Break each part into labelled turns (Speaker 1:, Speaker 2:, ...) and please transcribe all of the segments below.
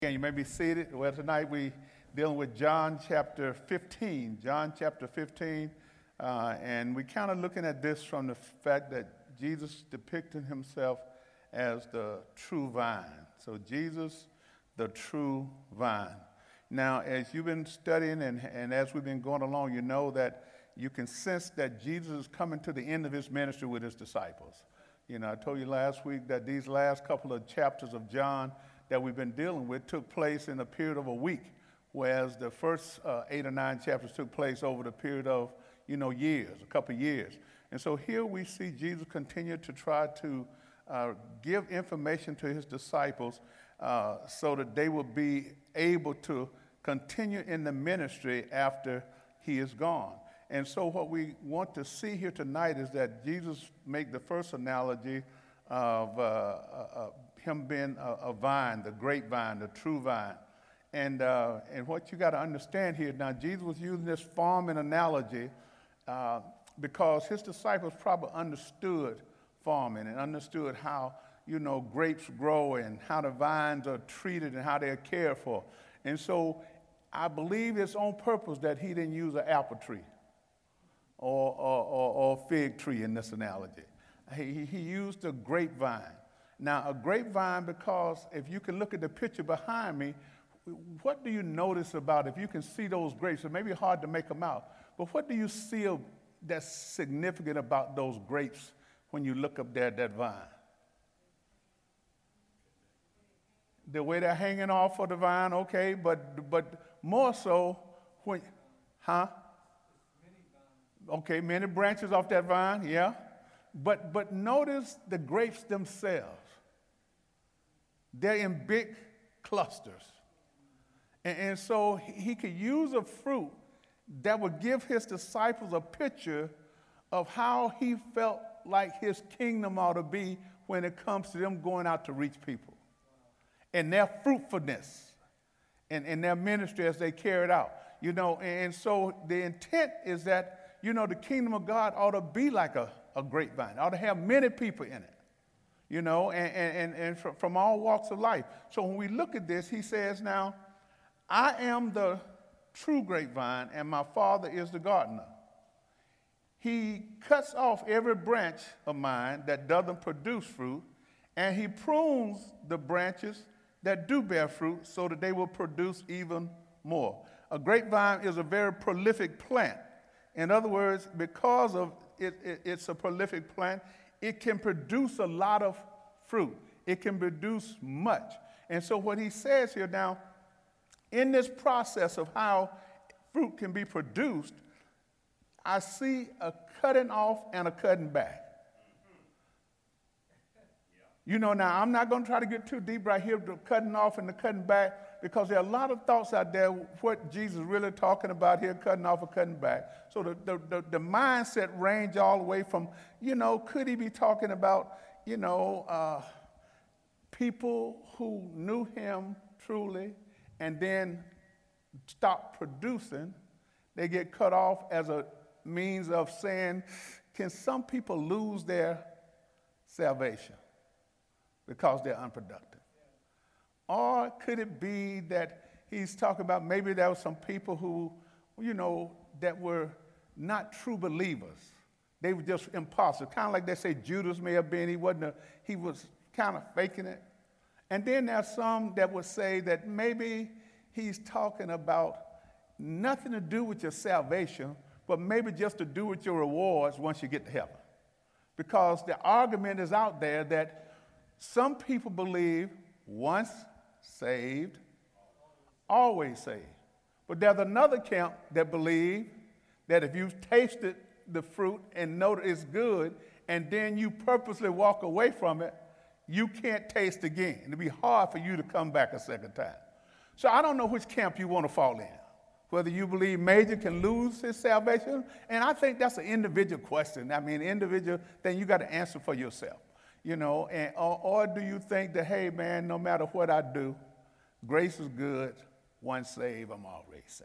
Speaker 1: Again, you may be seated. Well, tonight we dealing with John chapter 15. John chapter 15, and we kind of looking at this from the fact that Jesus depicted himself as the true vine. So Jesus, the true vine. Now, as you've been studying and as we've been going along, you know that you can sense that Jesus is coming to the end of his ministry with his disciples. You know, I told you last week that these last couple of chapters of John that we've been dealing with took place in a period of a week, whereas the first 8 or 9 chapters took place over the period of, years, a couple of years. And so here we see Jesus continue to try to give information to his disciples so that they will be able to continue in the ministry after he is gone. And so what we want to see here tonight is that Jesus make the first analogy of him being a vine, the grapevine, the true vine. And what you got to understand here, now Jesus was using this farming analogy because his disciples probably understood farming and understood how, grapes grow and how the vines are treated and how they're cared for. And so I believe it's on purpose that he didn't use an apple tree or a fig tree in this analogy. He used a grapevine. Now, a grapevine, because if you can look at the picture behind me, what do you notice about, if you can see those grapes? It may be hard to make them out, but what do you see that's significant about those grapes when you look up there at that vine? The way they're hanging off of the vine, okay, but more so when, Okay, many branches off that vine, yeah. But notice the grapes themselves. They're in big clusters. And so he could use a fruit that would give his disciples a picture of how he felt like his kingdom ought to be when it comes to them going out to reach people. And their fruitfulness and their ministry as they carry it out. And so the intent is that, the kingdom of God ought to be like a grapevine, ought to have many people in it, and from all walks of life. So when we look at this, he says, now, I am the true grapevine, and my Father is the gardener. He cuts off every branch of mine that doesn't produce fruit, and he prunes the branches that do bear fruit so that they will produce even more. A grapevine is a very prolific plant. In other words, because of it's a prolific plant, it can produce a lot of fruit. It can produce much. And so what he says here now, in this process of how fruit can be produced, I see a cutting off and a cutting back. Now I'm not going to try to get too deep right here, the cutting off and the cutting back, because there are a lot of thoughts out there what Jesus is really talking about here, cutting off or cutting back. So the mindset range all the way from, could he be talking about, people who knew him truly and then stopped producing, they get cut off as a means of saying, can some people lose their salvation because they're unproductive? Or could it be that he's talking about maybe there were some people who, that were not true believers. They were just imposters. Kind of like they say Judas may have been. He was kind of faking it. And then there's some that would say that maybe he's talking about nothing to do with your salvation, but maybe just to do with your rewards once you get to heaven. Because the argument is out there that some people believe once saved, always saved. But there's another camp that believe that if you've tasted the fruit and know that it's good, and then you purposely walk away from it, you can't taste again. It'll be hard for you to come back a second time. So I don't know which camp you want to fall in. Whether you believe Major can lose his salvation, and I think that's an individual question. I mean, individual thing you got to answer for yourself. Or do you think that, hey, man, no matter what I do, grace is good, once saved, I'm already saved.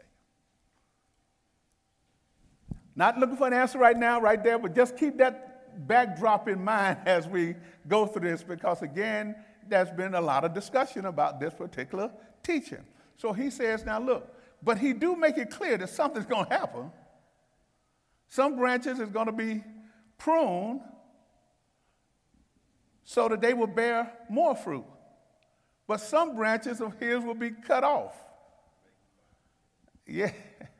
Speaker 1: Not looking for an answer right now, right there, but just keep that backdrop in mind as we go through this, because, again, there's been a lot of discussion about this particular teaching. So he says, now look, but he do make it clear that something's going to happen. Some branches is going to be pruned so that they will bear more fruit. But some branches of his will be cut off. Yeah.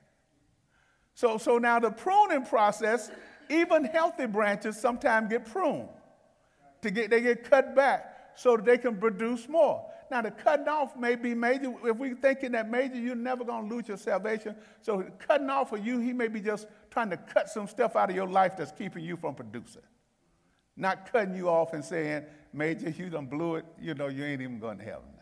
Speaker 1: So now the pruning process, even healthy branches sometimes get pruned. They get cut back so that they can produce more. Now the cutting off may be major. If we're thinking that major, you're never going to lose your salvation. So cutting off for you, he may be just trying to cut some stuff out of your life that's keeping you from producing. Not cutting you off and saying, major, you done blew it, you ain't even going to heaven now.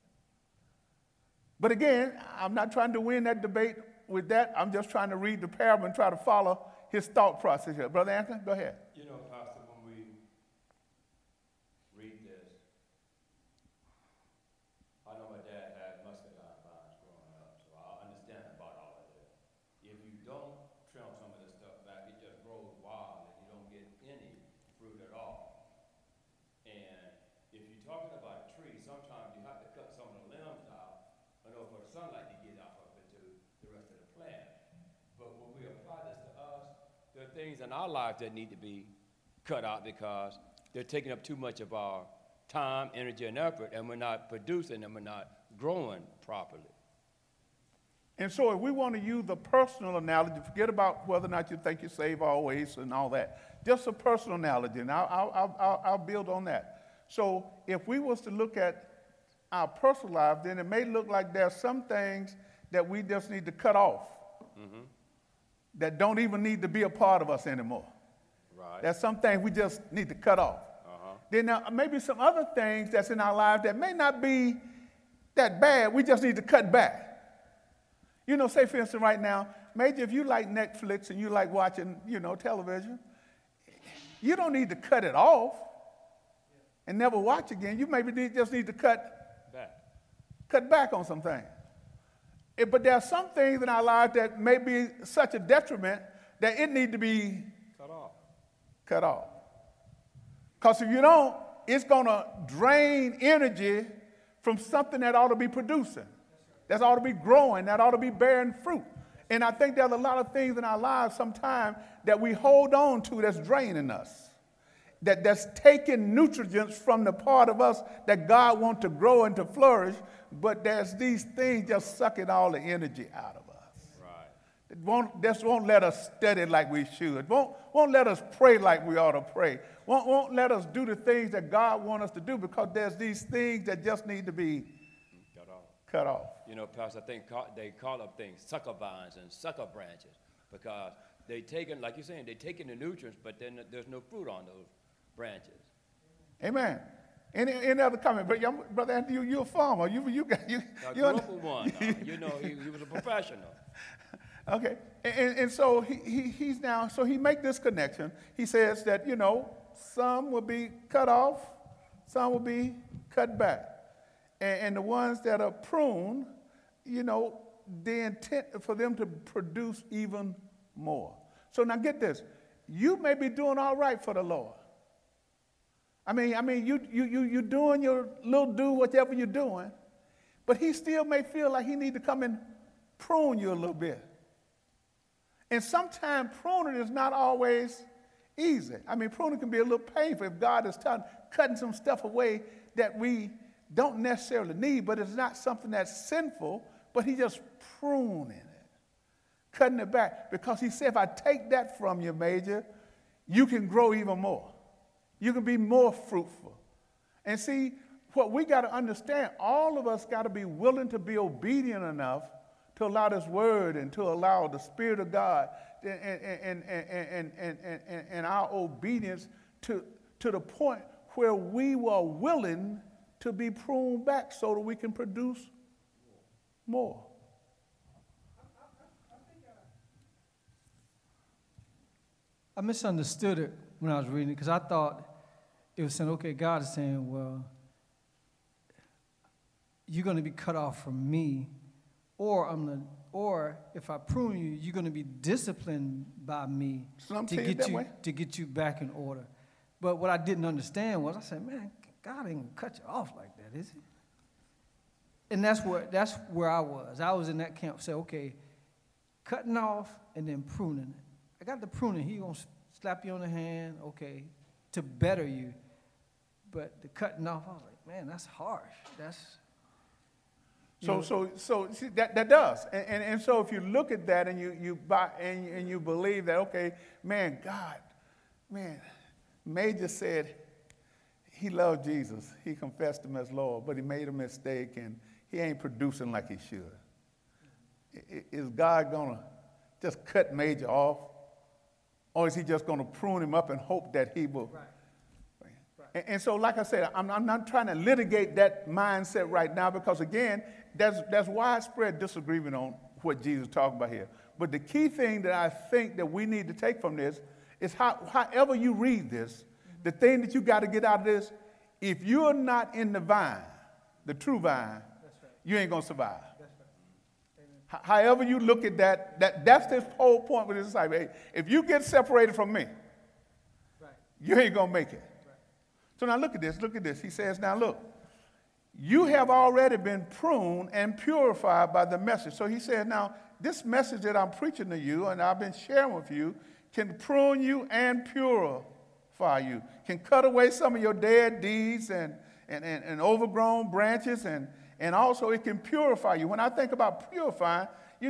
Speaker 1: But again, I'm not trying to win that debate with that. I'm just trying to read the parable and try to follow his thought process here. Brother Anthony, go ahead.
Speaker 2: Pastor, when we read this, I know my dad had muscadine vines growing up, so I understand about all of this. If you don't trim some of this stuff back, it just grows wild and you don't get any fruit at all. And if you're talking about a tree, sometimes you have to cut some of the limbs out in order for the sunlight to get off of it to the rest of the plant. But when we apply this to us, there are things in our life that need to be cut out because they're taking up too much of our time, energy, and effort, and we're not producing and we're not growing properly.
Speaker 1: And so if we want to use the personal analogy, forget about whether or not you think you're saved always and all that. Just a personal analogy, and I'll build on that. So if we was to look at our personal life, then it may look like there's some things that we just need to cut off that don't even need to be a part of us anymore.
Speaker 2: Right.
Speaker 1: There's some things we just need to cut off. Then maybe some other things that's in our lives that may not be that bad, we just need to cut back. Say for instance right now, Major, if you like Netflix and you like watching, television, you don't need to cut it off and never watch again. You maybe just need to cut back on some things. But there are some things in our lives that may be such a detriment that it need to be cut off. Because if you don't, it's going to drain energy from something that ought to be producing, that ought to be growing, that ought to be bearing fruit. And I think there's a lot of things in our lives sometimes that we hold on to that's draining us, that's taking nutrients from the part of us that God wants to grow and to flourish, but there's these things just sucking all the energy out of us.
Speaker 2: Right.
Speaker 1: It won't let us study like we should. Won't let us pray like we ought to pray. Won't let us do the things that God wants us to do because there's these things that just need to be cut off.
Speaker 2: Pastor, I think they call up things sucker vines and sucker branches because they taking, like you're saying, they're taking the nutrients, but then there's no fruit on those branches.
Speaker 1: Amen. Any other comment? Brother Anthony, you're a farmer. You
Speaker 2: I grew up with one. He was a professional.
Speaker 1: Okay, and so he's now, so he make this connection. He says that, some will be cut off, some will be cut back. And the ones that are pruned, the intent for them to produce even more. So now get this. You may be doing all right for the Lord. I mean, you doing your little whatever you're doing, but he still may feel like he need to come and prune you a little bit. And sometimes pruning is not always easy. Pruning can be a little painful if God is cutting some stuff away that we don't necessarily need, but it's not something that's sinful, but he just pruning it, cutting it back. Because he said, if I take that from you, Major, you can grow even more. You can be more fruitful. And see, what we got to understand, all of us got to be willing to be obedient enough to allow this word and to allow the Spirit of God and our obedience to the point where we were willing to be pruned back so that we can produce more.
Speaker 3: I misunderstood it when I was reading it because I thought it was saying, okay, God is saying, well, you're going to be cut off from me, or if I prune you, you're going to be disciplined by me to get you back in order. But what I didn't understand was, I said, man, God ain't going to cut you off like that, is he? And that's where I was. I was in that camp. Say, okay, cutting off and then pruning. I got the pruning. He gonna slap you on the hand, okay, to better you. But the cutting off, I was like, man, that's harsh. That's
Speaker 1: so see, that does. And so if you look at that and you believe that, okay, man, God, man, Major said he loved Jesus. He confessed him as Lord, but he made a mistake and he ain't producing like he should. Is God going to just cut Major off? Or is he just going to prune him up and hope that he will?
Speaker 3: right.
Speaker 1: And so, like I said, I'm not trying to litigate that mindset right now because, again, there's widespread disagreement on what Jesus is talking about here. But the key thing that I think that we need to take from this is however you read this, the thing that you got to get out of this, if you're not in the vine, the true vine, you ain't going to survive. However you look at that's this whole point with this disciple. Hey, if you get separated from me, you ain't going to make it. So now look at this. He says, now look, you have already been pruned and purified by the message. So he says, now this message that I'm preaching to you and I've been sharing with you can prune you and purify you, can cut away some of your dead deeds and overgrown branches, and also it can purify you. When I think about purifying,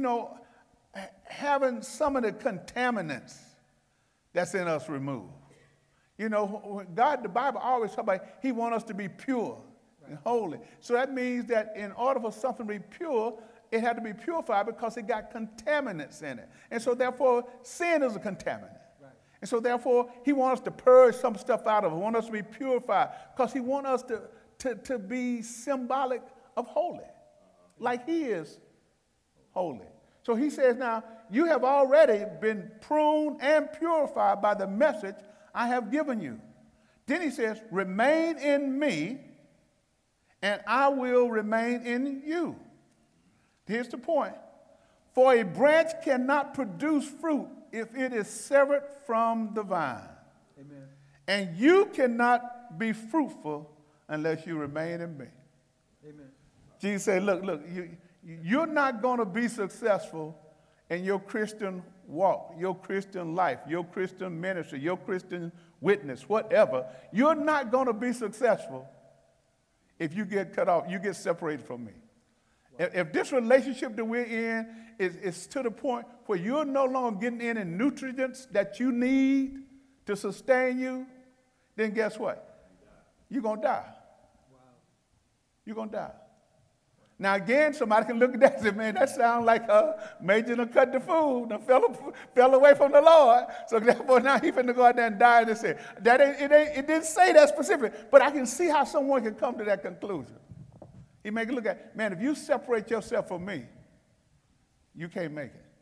Speaker 1: having some of the contaminants that's in us removed. God, the Bible always talks about he wants us to be pure and holy. So that means that in order for something to be pure, it had to be purified because it got contaminants in it. And so therefore, sin is a contaminant. Right. And so therefore, he wants us to purge some stuff out of it, want us to be purified because he wants us to be symbolic of holy, like he is holy. So he says, now, you have already been pruned and purified by the message I have given you. Then he says, remain in me, and I will remain in you. Here's the point. For a branch cannot produce fruit if it is severed from the vine. Amen. And you cannot be fruitful unless you remain in me. Amen. Jesus said, look, you're not going to be successful in your Christian walk, your Christian life, your Christian ministry, your Christian witness, whatever. You're not going to be successful if you get cut off, you get separated from me. Wow. If this relationship that we're in is to the point where you're no longer getting any nutrients that you need to sustain you, then guess what? You're going to die. Wow. You're going to die. Now, again, somebody can look at that and say, man, that sounds like Major done cut the food, done fell away from the Lord. So therefore, now he's finna go out there and die. And they say, it didn't say that specific, but I can see how someone can come to that conclusion. He make it look at, man, if you separate yourself from me, you can't make it.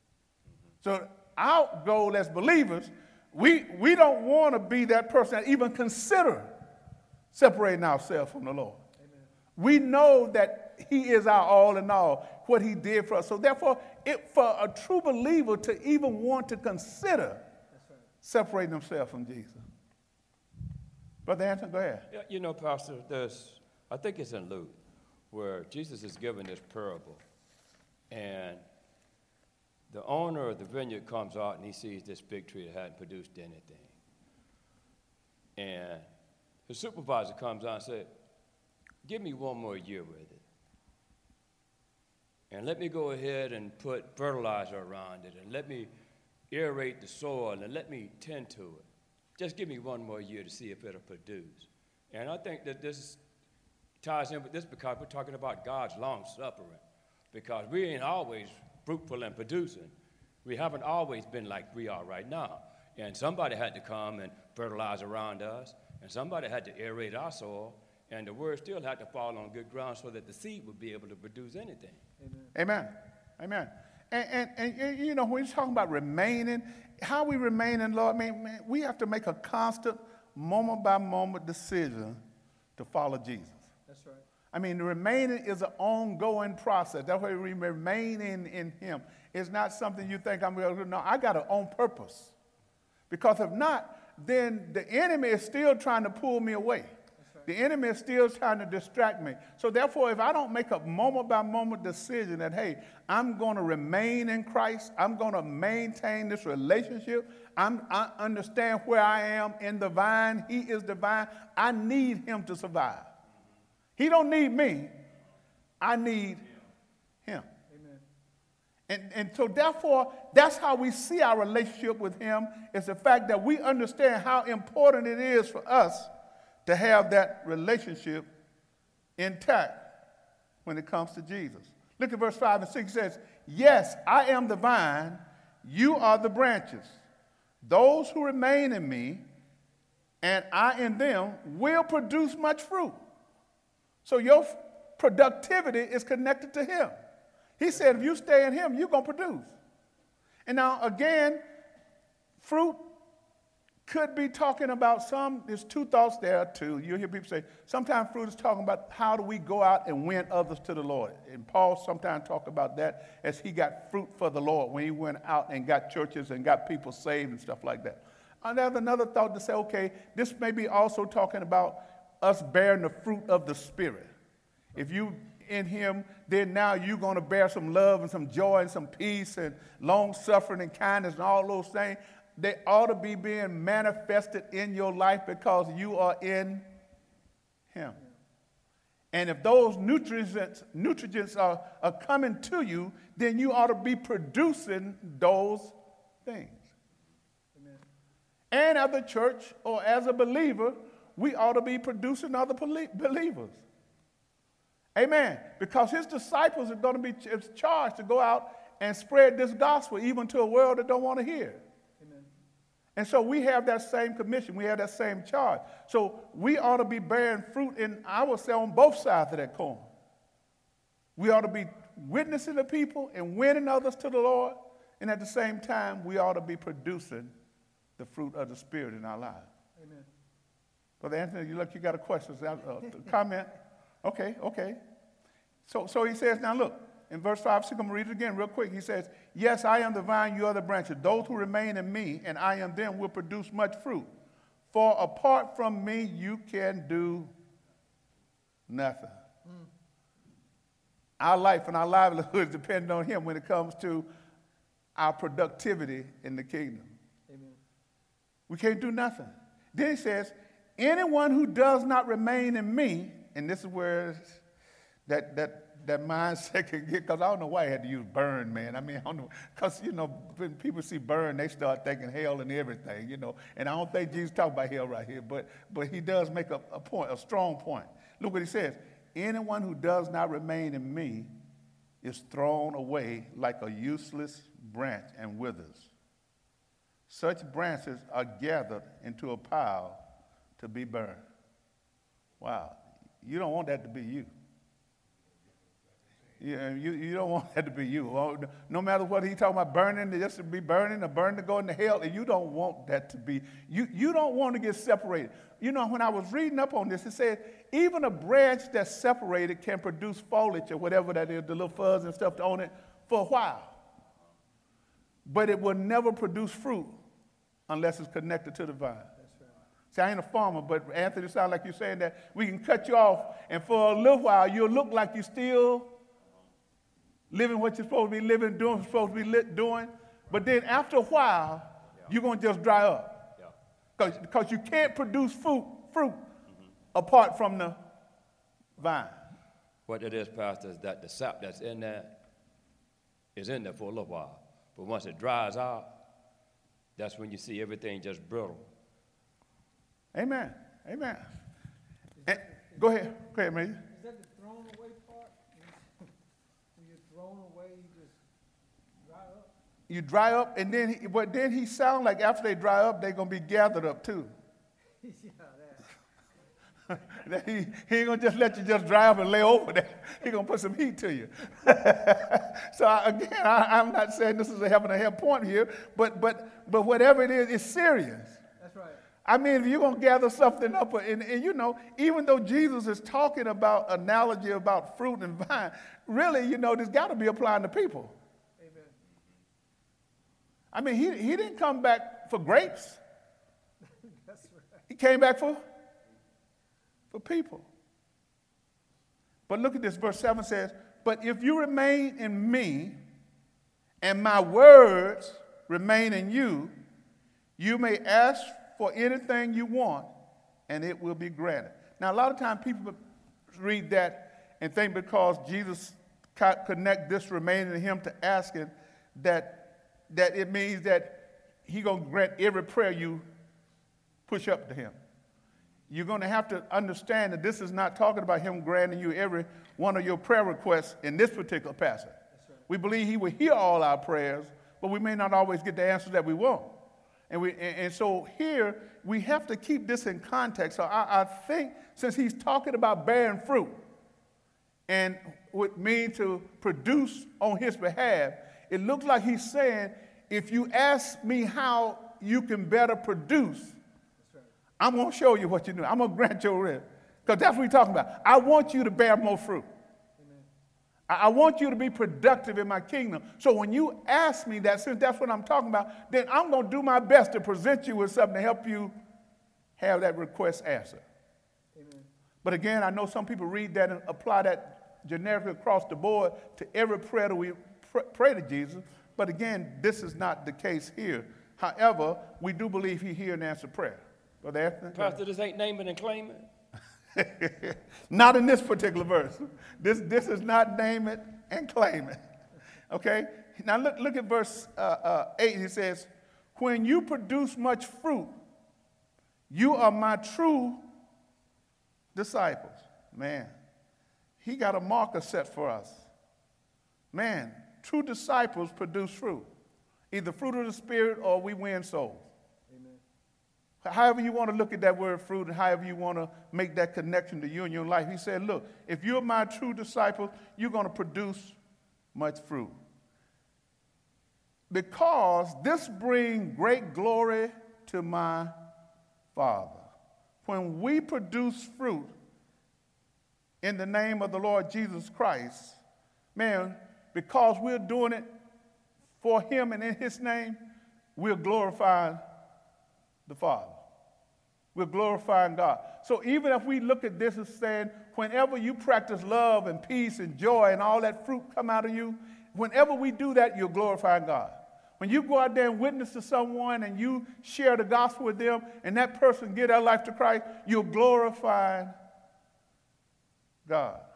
Speaker 1: So our goal as believers, we don't want to be that person that even consider separating ourselves from the Lord. Amen. We know that he is our all in all, what he did for us. So therefore, for a true believer to even want to consider separating himself from Jesus. Brother Anthony, go ahead.
Speaker 2: Yeah, Pastor, I think it's in Luke, where Jesus is giving this parable. And the owner of the vineyard comes out and he sees this fig tree that hadn't produced anything. And the supervisor comes out and says, give me one more year with it. And let me go ahead and put fertilizer around it, and let me aerate the soil, and let me tend to it. Just give me one more year to see if it'll produce. And I think that this ties in with this because we're talking about God's long-suffering, because we ain't always fruitful and producing. We haven't always been like we are right now. And somebody had to come and fertilize around us, and somebody had to aerate our soil, and the word still had to fall on good ground so that the seed would be able to produce anything.
Speaker 1: Amen. Amen. And when you're talking about remaining, how we remain in Lord, man, we have to make a constant, moment-by-moment decision to follow Jesus. That's right. I mean, the remaining is an ongoing process. That's why we remain in him. It's not something you think I'm going to do. No, I got it on purpose. Because if not, then the enemy is still trying to pull me away. Right. The enemy is still trying to distract me. So therefore, if I don't make a moment-by-moment decision that, hey, I'm going to remain in Christ, I'm going to maintain this relationship, I understand where I am in the vine, he is the vine, I need him to survive. He don't need me, I need him. And so therefore, that's how we see our relationship with him, is the fact that we understand how important it is for us to have that relationship intact when it comes to Jesus. Look at verse 5 and 6. It says, yes, I am the vine, you are the branches. Those who remain in me and I in them will produce much fruit. So your productivity is connected to him. He said, if you stay in him, you're going to produce. And now, again, fruit could be talking about there's two thoughts there, too. You'll hear people say, sometimes fruit is talking about how do we go out and win others to the Lord. And Paul sometimes talked about that as he got fruit for the Lord when he went out and got churches and got people saved and stuff like that. And there's another thought to say, okay, this may be also talking about us bearing the fruit of the Spirit. If you in him, then now you're going to bear some love and some joy and some peace and long-suffering and kindness and all those things. They ought to be being manifested in your life because you are in him. And if those nutrients are coming to you, then you ought to be producing those things. Amen. And as a church or as a believer, we ought to be producing other believers. Amen. Because his disciples are going to be charged to go out and spread this gospel even to a world that don't want to hear. Amen. And so we have that same commission. We have that same charge. So we ought to be bearing fruit I would say, on both sides of that coin. We ought to be witnessing to people and winning others to the Lord. And at the same time, we ought to be producing the fruit of the Spirit in our lives. Amen. Brother Anthony, you got a question, comment? Okay. So he says, now look, in verse 5, 6, I'm going to read it again real quick. He says, yes, I am the vine, you are the branches. Those who remain in me and I in them will produce much fruit. For apart from me, you can do nothing. Our life and our livelihood depend on him when it comes to our productivity in the kingdom. Amen. We can't do nothing. Then he says, anyone who does not remain in me, and this is where that mindset can get, because I don't know why I had to use burn, man. I mean, I don't know, because, when people see burn, they start thinking hell and everything, And I don't think Jesus talked about hell right here, but he does make a point, a strong point. Look what he says. Anyone who does not remain in me is thrown away like a useless branch and withers. Such branches are gathered into a pile to be burned. Wow. You don't want that to be you. You don't want that to be you. Well, no matter what he's talking about, burning, just to be burning or burning to go into hell, and you don't want that to be. You don't want to get separated. When I was reading up on this, it said even a branch that's separated can produce foliage or whatever that is, the little fuzz and stuff on it, for a while. But it will never produce fruit unless it's connected to the vine. See, I ain't a farmer, but Anthony, it sounds like you're saying that we can cut you off, and for a little while, you'll look like you're still living what you're supposed to be living, doing what you're supposed to be doing. But then after a while, you're going to just dry up. Because you can't produce fruit apart from the vine.
Speaker 2: What it is, Pastor, is that the sap that's in there is in there for a little while. But once it dries out, that's when you see everything just brittle.
Speaker 1: Amen. Go ahead, Major.
Speaker 3: Is that the thrown away part? When you're thrown away, you just dry up?
Speaker 1: You dry up, and then he sound like after they dry up, they're going to be gathered up too. He ain't going to just let you just dry up and lay over there. He's going to put some heat to you. So I'm not saying this is a heaven or hell point here, but whatever it is, it's serious.
Speaker 3: That's right.
Speaker 1: I mean, if you're going to gather something up, and even though Jesus is talking about analogy about fruit and vine, really, there's got to be applying to people.
Speaker 3: Amen.
Speaker 1: I mean, he didn't come back for grapes.
Speaker 3: That's right.
Speaker 1: He came back for for people. But look at this, verse 7 says, but if you remain in me, and my words remain in you, you may ask for anything you want, and it will be granted. Now, a lot of times people read that and think because Jesus connect this remaining in him to asking that it means that he's going to grant every prayer you push up to him. You're going to have to understand that this is not talking about him granting you every one of your prayer requests in this particular passage. Right. We believe he will hear all our prayers, but we may not always get the answers that we want. And so here, we have to keep this in context. So I think since he's talking about bearing fruit and would mean to produce on his behalf, it looks like he's saying, if you ask me how you can better produce, I'm going to show you what you do. I'm going to grant your rest. Because that's what we're talking about. I want you to bear more fruit. Amen. I want you to be productive in my kingdom. So when you ask me that, since that's what I'm talking about, then I'm going to do my best to present you with something to help you have that request answered. Amen. But again, I know some people read that and apply that generically across the board to every prayer that we pray to Jesus. But again, this is not the case here. However, we do believe he hears and answers prayer.
Speaker 2: Pastor, this ain't naming and claiming.
Speaker 1: Not in this particular verse. This is not name it and claim it. Okay? Now look at verse 8. He says, when you produce much fruit, you are my true disciples. Man, he got a marker set for us. Man, true disciples produce fruit. Either fruit of the Spirit or we win souls. However you want to look at that word fruit and however you want to make that connection to you and your life. He said, look, if you're my true disciple, you're going to produce much fruit. Because this brings great glory to my Father. When we produce fruit in the name of the Lord Jesus Christ, man, because we're doing it for him and in his name, we're glorifying the Father. We're glorifying God. So even if we look at this as saying, whenever you practice love and peace and joy and all that fruit come out of you, whenever we do that, you're glorifying God. When you go out there and witness to someone and you share the gospel with them and that person give their life to Christ, you're glorifying God.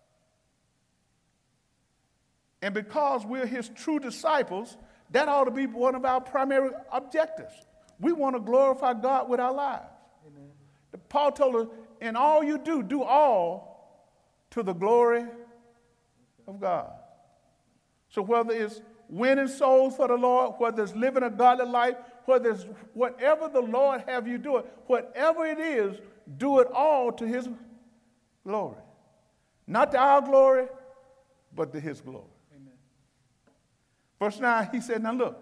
Speaker 1: And because we're his true disciples, that ought to be one of our primary objectives. We want to glorify God with our lives. Amen. Paul told us, in all you do, do all to the glory of God. So whether it's winning souls for the Lord, whether it's living a godly life, whether it's whatever the Lord have you do it, whatever it is, do it all to his glory. Not to our glory, but to his glory. Amen. Verse 9, he said, now look,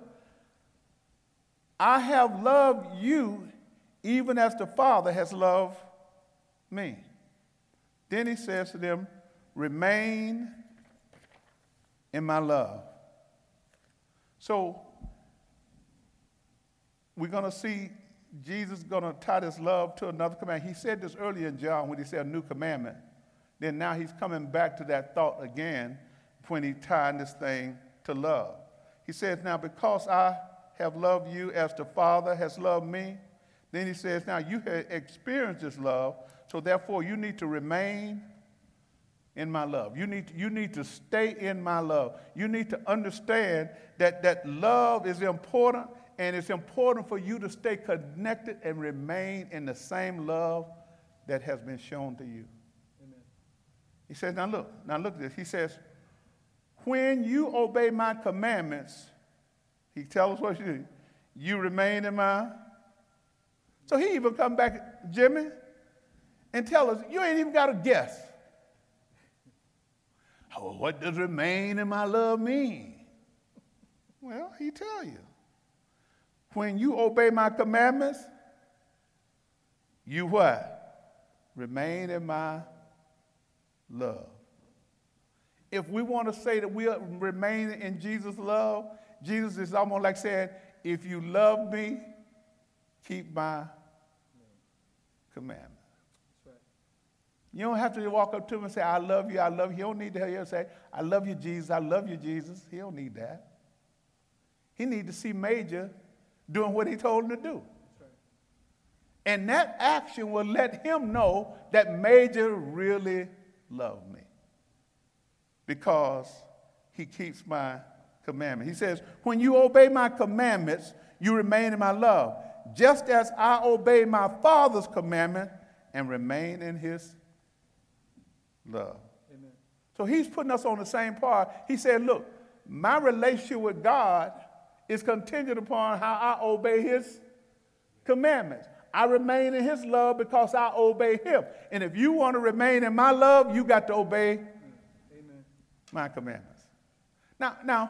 Speaker 1: I have loved you even as the Father has loved me. Then he says to them, remain in my love. So we're going to see Jesus going to tie this love to another command. He said this earlier in John when he said a new commandment. Then now he's coming back to that thought again when he tied this thing to love. He says, now because I have loved you as the Father has loved me. Then he says, now you have experienced this love, so therefore you need to remain in my love. You need to stay in my love. You need to understand that love is important, and it's important for you to stay connected and remain in the same love that has been shown to you. Amen. He says, now look at this. He says, when you obey my commandments, he tells us what you do. You remain in my. So he even come back, Jimmy, and tell us, you ain't even got to guess. Oh, what does remain in my love mean? Well, he tell you. When you obey my commandments, you what? Remain in my love. If we want to say that we remain in Jesus' love, Jesus is almost like saying, if you love me, keep my commandments. You don't have to walk up to him and say, I love you, I love you. He don't need to hear you say, I love you, Jesus, I love you, Jesus. He don't need that. He needs to see Major doing what he told him to do. And that action will let him know that Major really loved me because he keeps my commandments. He says, when you obey my commandments, you remain in my love, just as I obey my Father's commandment and remain in his love.
Speaker 3: Amen.
Speaker 1: So he's putting us on the same part. He said, look, my relationship with God is contingent upon how I obey his commandments. I remain in his love because I obey him. And if you want to remain in my love, you got to obey
Speaker 3: Amen.
Speaker 1: my commandments. Now,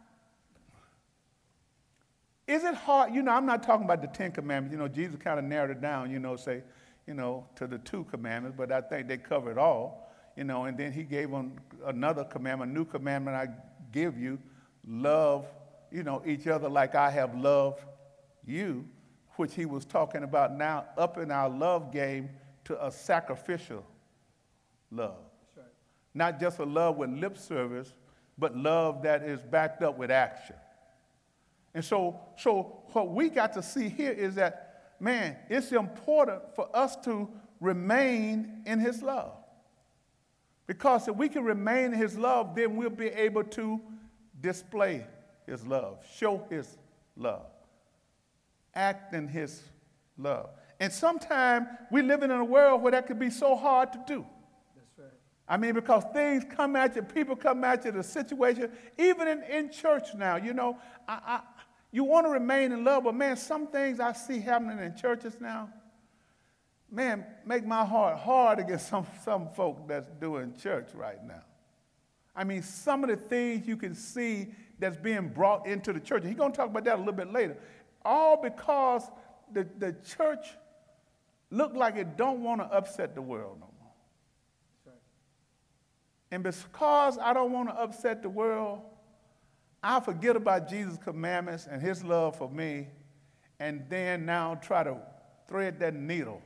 Speaker 1: is it hard? I'm not talking about the 10 commandments. Jesus kind of narrowed it down, say, to the 2 commandments, but I think they cover it all, and then he gave them another commandment, a new commandment I give you, love, each other like I have loved you, which he was talking about now up in our love game to a sacrificial love.
Speaker 3: That's right.
Speaker 1: Not just a love with lip service, but love that is backed up with action. And so what we got to see here is that, man, it's important for us to remain in his love. Because if we can remain in his love, then we'll be able to display his love, show his love, act in his love. And sometimes we live in a world where that could be so hard to do.
Speaker 3: That's right.
Speaker 1: Because things come at you, people come at you, the situation, even in church now, you want to remain in love, but man, some things I see happening in churches now, man, make my heart hard against some folk that's doing church right now. Some of the things you can see that's being brought into the church. He's going to talk about that a little bit later. All because the church look like it don't want to upset the world no more.
Speaker 3: That's right.
Speaker 1: And because I don't want to upset the world, I forget about Jesus' commandments and his love for me, and then now try to thread that needle.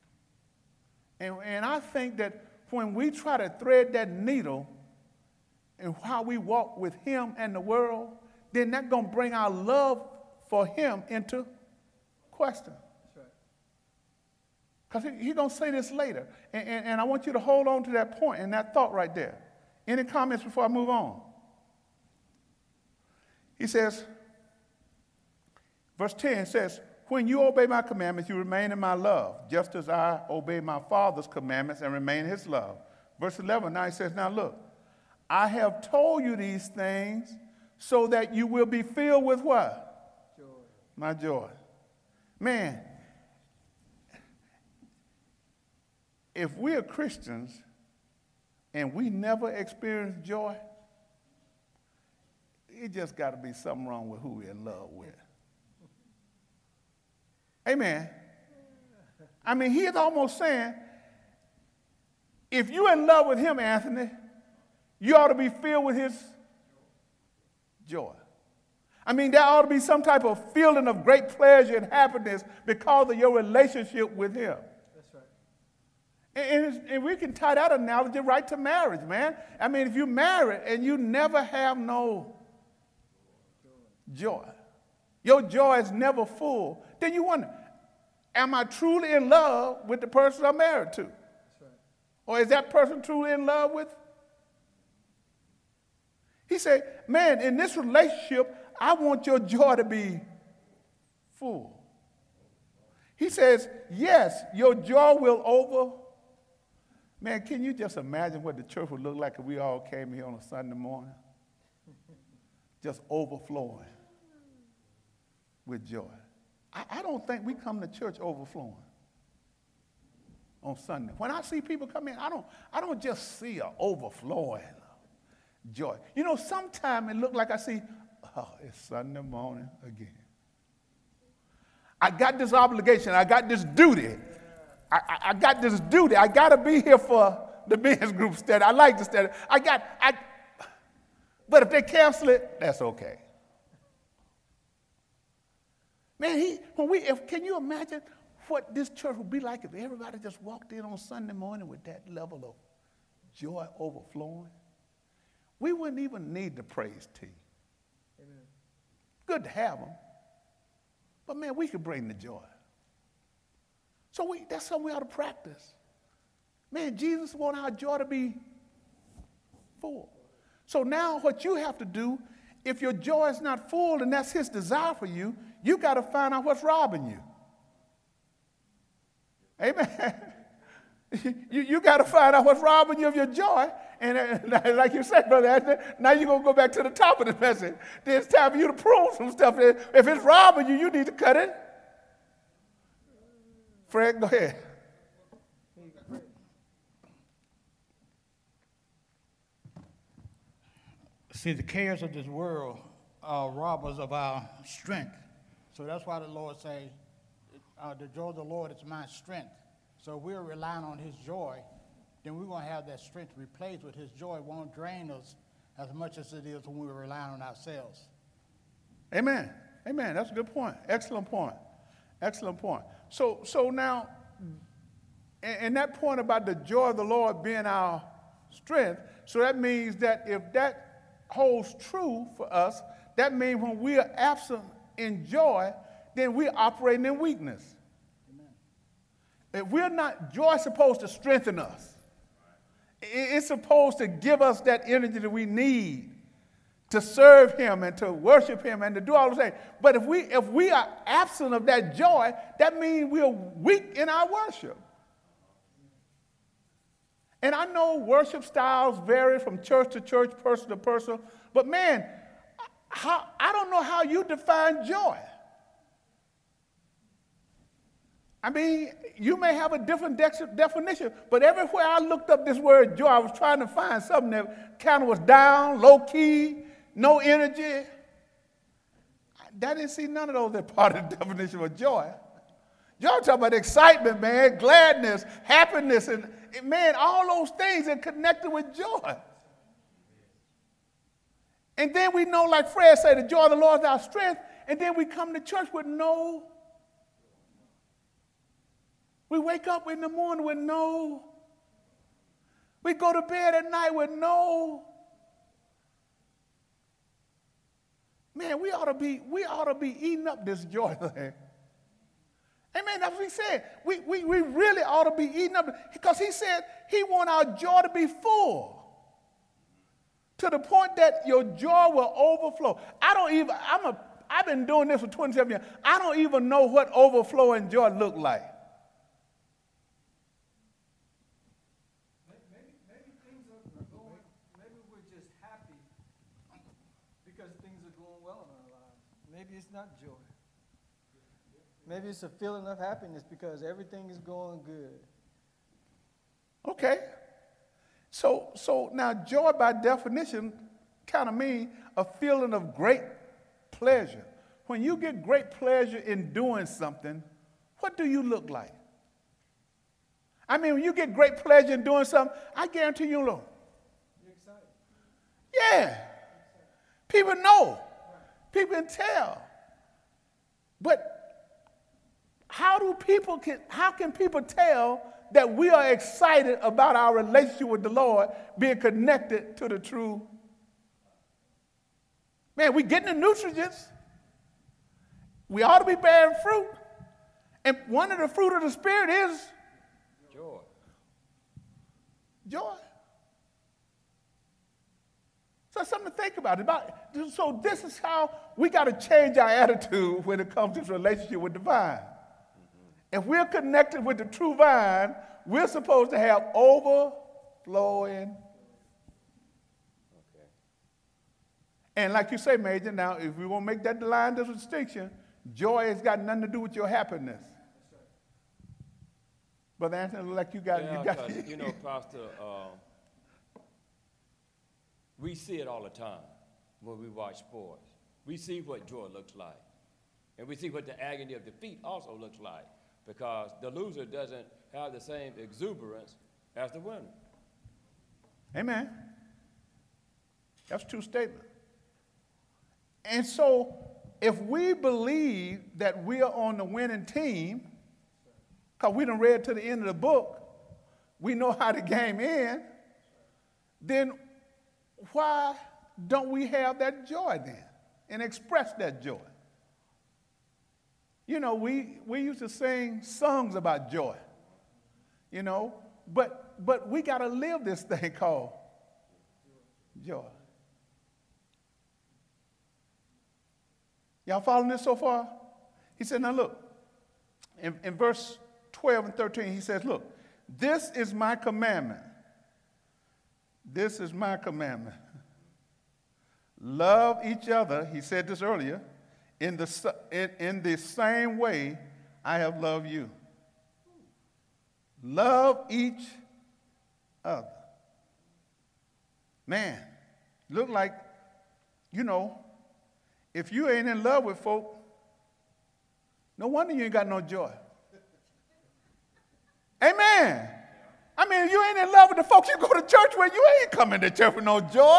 Speaker 1: And I think that when we try to thread that needle and how we walk with him and the world, then that's going to bring our love for him into question.
Speaker 3: That's right.
Speaker 1: Because he's going to say this later. And I want you to hold on to that point and that thought right there. Any comments before I move on? He says, verse 10 says, when you obey my commandments, you remain in my love, just as I obey my Father's commandments and remain in his love. Verse 11, now he says, now look, I have told you these things so that you will be filled with what?
Speaker 3: Joy.
Speaker 1: My joy. Man, if we are Christians and we never experience joy, it just got to be something wrong with who we're in love with. Amen. He's almost saying, if you're in love with him, Anthony, you ought to be filled with his joy. There ought to be some type of feeling of great pleasure and happiness because of your relationship with him.
Speaker 3: That's right.
Speaker 1: And we can tie that analogy right to marriage, man. If you're married and you never have no joy, your joy is never full, then you wonder, am I truly in love with the person I'm married to?
Speaker 3: That's right.
Speaker 1: Or is that person truly in love with? He said, man, in this relationship, I want your joy to be full. He says, yes, your joy will over. Man, can you just imagine what the church would look like if we all came here on a Sunday morning? Just overflowing with joy. I don't think we come to church overflowing on Sunday. When I see people come in, I don't just see an overflowing joy. Sometimes it looks like I see, it's Sunday morning again. I got this obligation. I got this duty. I got this duty. I got to be here for the men's group study. I like to study. But if they cancel it, that's okay. Man, can you imagine what this church would be like if everybody just walked in on Sunday morning with that level of joy overflowing? We wouldn't even need the praise team.
Speaker 3: Amen.
Speaker 1: Good to have them. But man, we could bring the joy. So that's something we ought to practice. Man, Jesus wants our joy to be full. So now what you have to do, if your joy is not full and that's his desire for you, you got to find out what's robbing you. Amen. You got to find out what's robbing you of your joy. And like you said, Brother Anthony, now you're going to go back to the top of the message. Then it's time for you to prune some stuff. If it's robbing you, you need to cut it. Fred, go ahead.
Speaker 4: See, the cares of this world are robbers of our strength. So that's why the Lord say, the joy of the Lord is my strength. So if we're relying on his joy, then we're going to have that strength replaced with his joy. It won't drain us as much as it is when we're relying on ourselves.
Speaker 1: Amen. Amen. That's a good point. Excellent point. Excellent point. So now, and that point about the joy of the Lord being our strength, so that means that if that holds true for us, that means when we are absent in joy, then we're operating in weakness. Amen. If we're not, joy is supposed to strengthen us. It's supposed to give us that energy that we need to serve him and to worship him and to do all those things. But if we are absent of that joy, that means we are weak in our worship. And I know worship styles vary from church to church, person to person, but man, I don't know how you define joy. I mean, you may have a different definition, but everywhere I looked up this word joy, I was trying to find something that kind of was down, low key, no energy. I didn't see none of those that part of the definition of joy. Y'all talking about excitement, man, gladness, happiness, and man, all those things are connected with joy. And then we know, like Fred said, the joy of the Lord is our strength, and then we come to church with no. We wake up in the morning with no. We go to bed at night with no. Man, we ought to be eating up this joy thing. Amen. That's what he said. We really ought to be eating up, because he said he wants our joy to be full to the point that your joy will overflow. I've been doing this for 27 years. I don't even know what overflowing joy look like.
Speaker 3: Maybe things are going, maybe we're just happy because things are going well in our lives. Maybe it's not joy. Maybe it's a feeling of happiness because everything is going good.
Speaker 1: Okay. So now joy by definition kind of means a feeling of great pleasure. When you get great pleasure in doing something, what do you look like? I mean, when you get great pleasure in doing something, I guarantee you look.
Speaker 3: You're excited.
Speaker 1: Yeah. People know. People can tell. But how can people tell that we are excited about our relationship with the Lord being connected to the true? Man, we're getting the nutrients. We ought to be bearing fruit. And one of the fruit of the Spirit is
Speaker 2: Joy.
Speaker 1: joy. So that's something to think about. So this is how we got to change our attitude when it comes to this relationship with the vine. If we're connected with the true vine, we're supposed to have overflowing.
Speaker 2: Okay.
Speaker 1: And like you say, Major, now if we want to make that line of distinction, joy has got nothing to do with your happiness. Brother Anthony, like you got.
Speaker 2: You know, Pastor, we see it all the time when we watch sports. We see what joy looks like. And we see what the agony of defeat also looks like, because the loser doesn't have the same exuberance as the winner.
Speaker 1: Amen. That's a true statement. And so if we believe that we are on the winning team, because we done read to the end of the book, we know how the game ends, then why don't we have that joy then and express that joy? You know, we used to sing songs about joy, you know, but we got to live this thing called joy. Y'all following this so far? He said, now look, in verse 12 and 13, he says, look, this is my commandment. This is my commandment. Love each other, he said this earlier, in the same way I have loved you. Love each other. Man, look like, you know, if you ain't in love with folk, no wonder you ain't got no joy. Amen. I mean, if you ain't in love with the folks you go to church with, you ain't coming to church with no joy.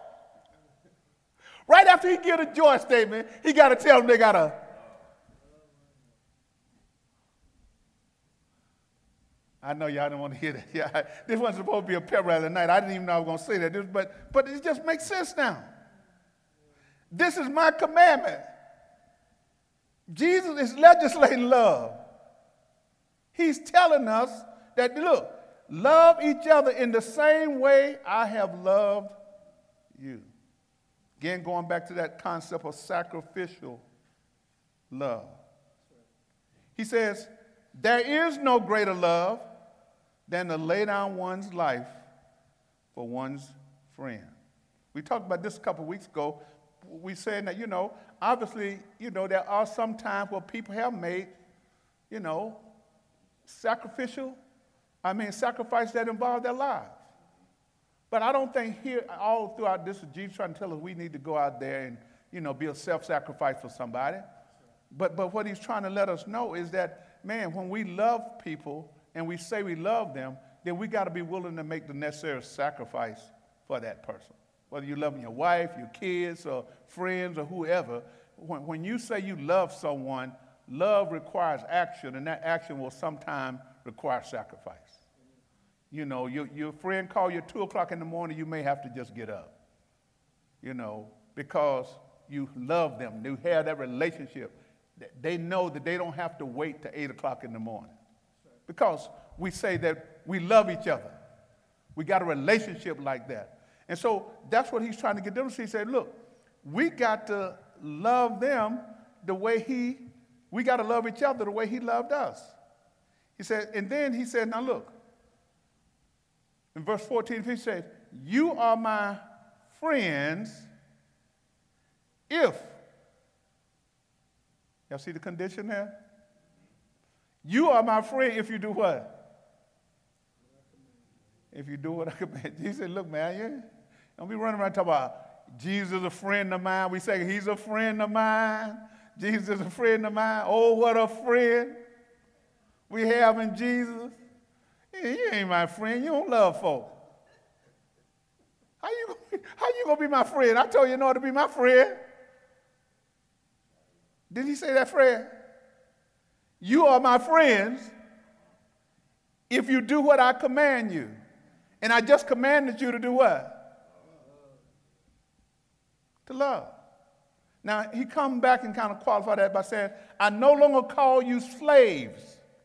Speaker 1: Right after he give the joy statement, he got to tell them they got to. I know y'all don't want to hear that. Yeah, this wasn't supposed to be a pep rally tonight. I didn't even know I was going to say that. But it just makes sense now. This is my commandment. Jesus is legislating love. He's telling us that, look, love each other in the same way I have loved you. Again, going back to that concept of sacrificial love. He says, there is no greater love than to lay down one's life for one's friend. We talked about this a couple of weeks ago. We said that, you know, obviously, you know, there are some times where people have made, you know, sacrifice that involve their lives. But I don't think here, all throughout this, Jesus trying to tell us we need to go out there and, you know, be a self-sacrifice for somebody. But what he's trying to let us know is that, man, when we love people and we say we love them, then we got to be willing to make the necessary sacrifice for that person. Whether you're loving your wife, your kids, or friends, or whoever, when you say you love someone, love requires action, and that action will sometimes require sacrifice. You know, your friend call you at 2 o'clock in the morning, you may have to just get up, you know, because you love them. You have that relationship. They know that they don't have to wait till 8 o'clock in the morning because we say that we love each other. We got a relationship like that. And so that's what he's trying to get them to see. He said, look, we got to love them the way we got to love each other the way he loved us. He said, and then he said, now look, in verse 14, he said, you are my friends if, y'all see the condition there? You are my friend if you do what? If you do what I command. He said, look, man, don't be running around talking about Jesus is a friend of mine. We say he's a friend of mine. Jesus is a friend of mine. Oh, what a friend we have in Jesus. You ain't my friend. You don't love folk. How you gonna be my friend? I told you in order to be my friend. Did he say that, Fred? You are my friends if you do what I command you. And I just commanded you to do what? To love. Now, he come back and kind of qualify that by saying, I no longer call you slaves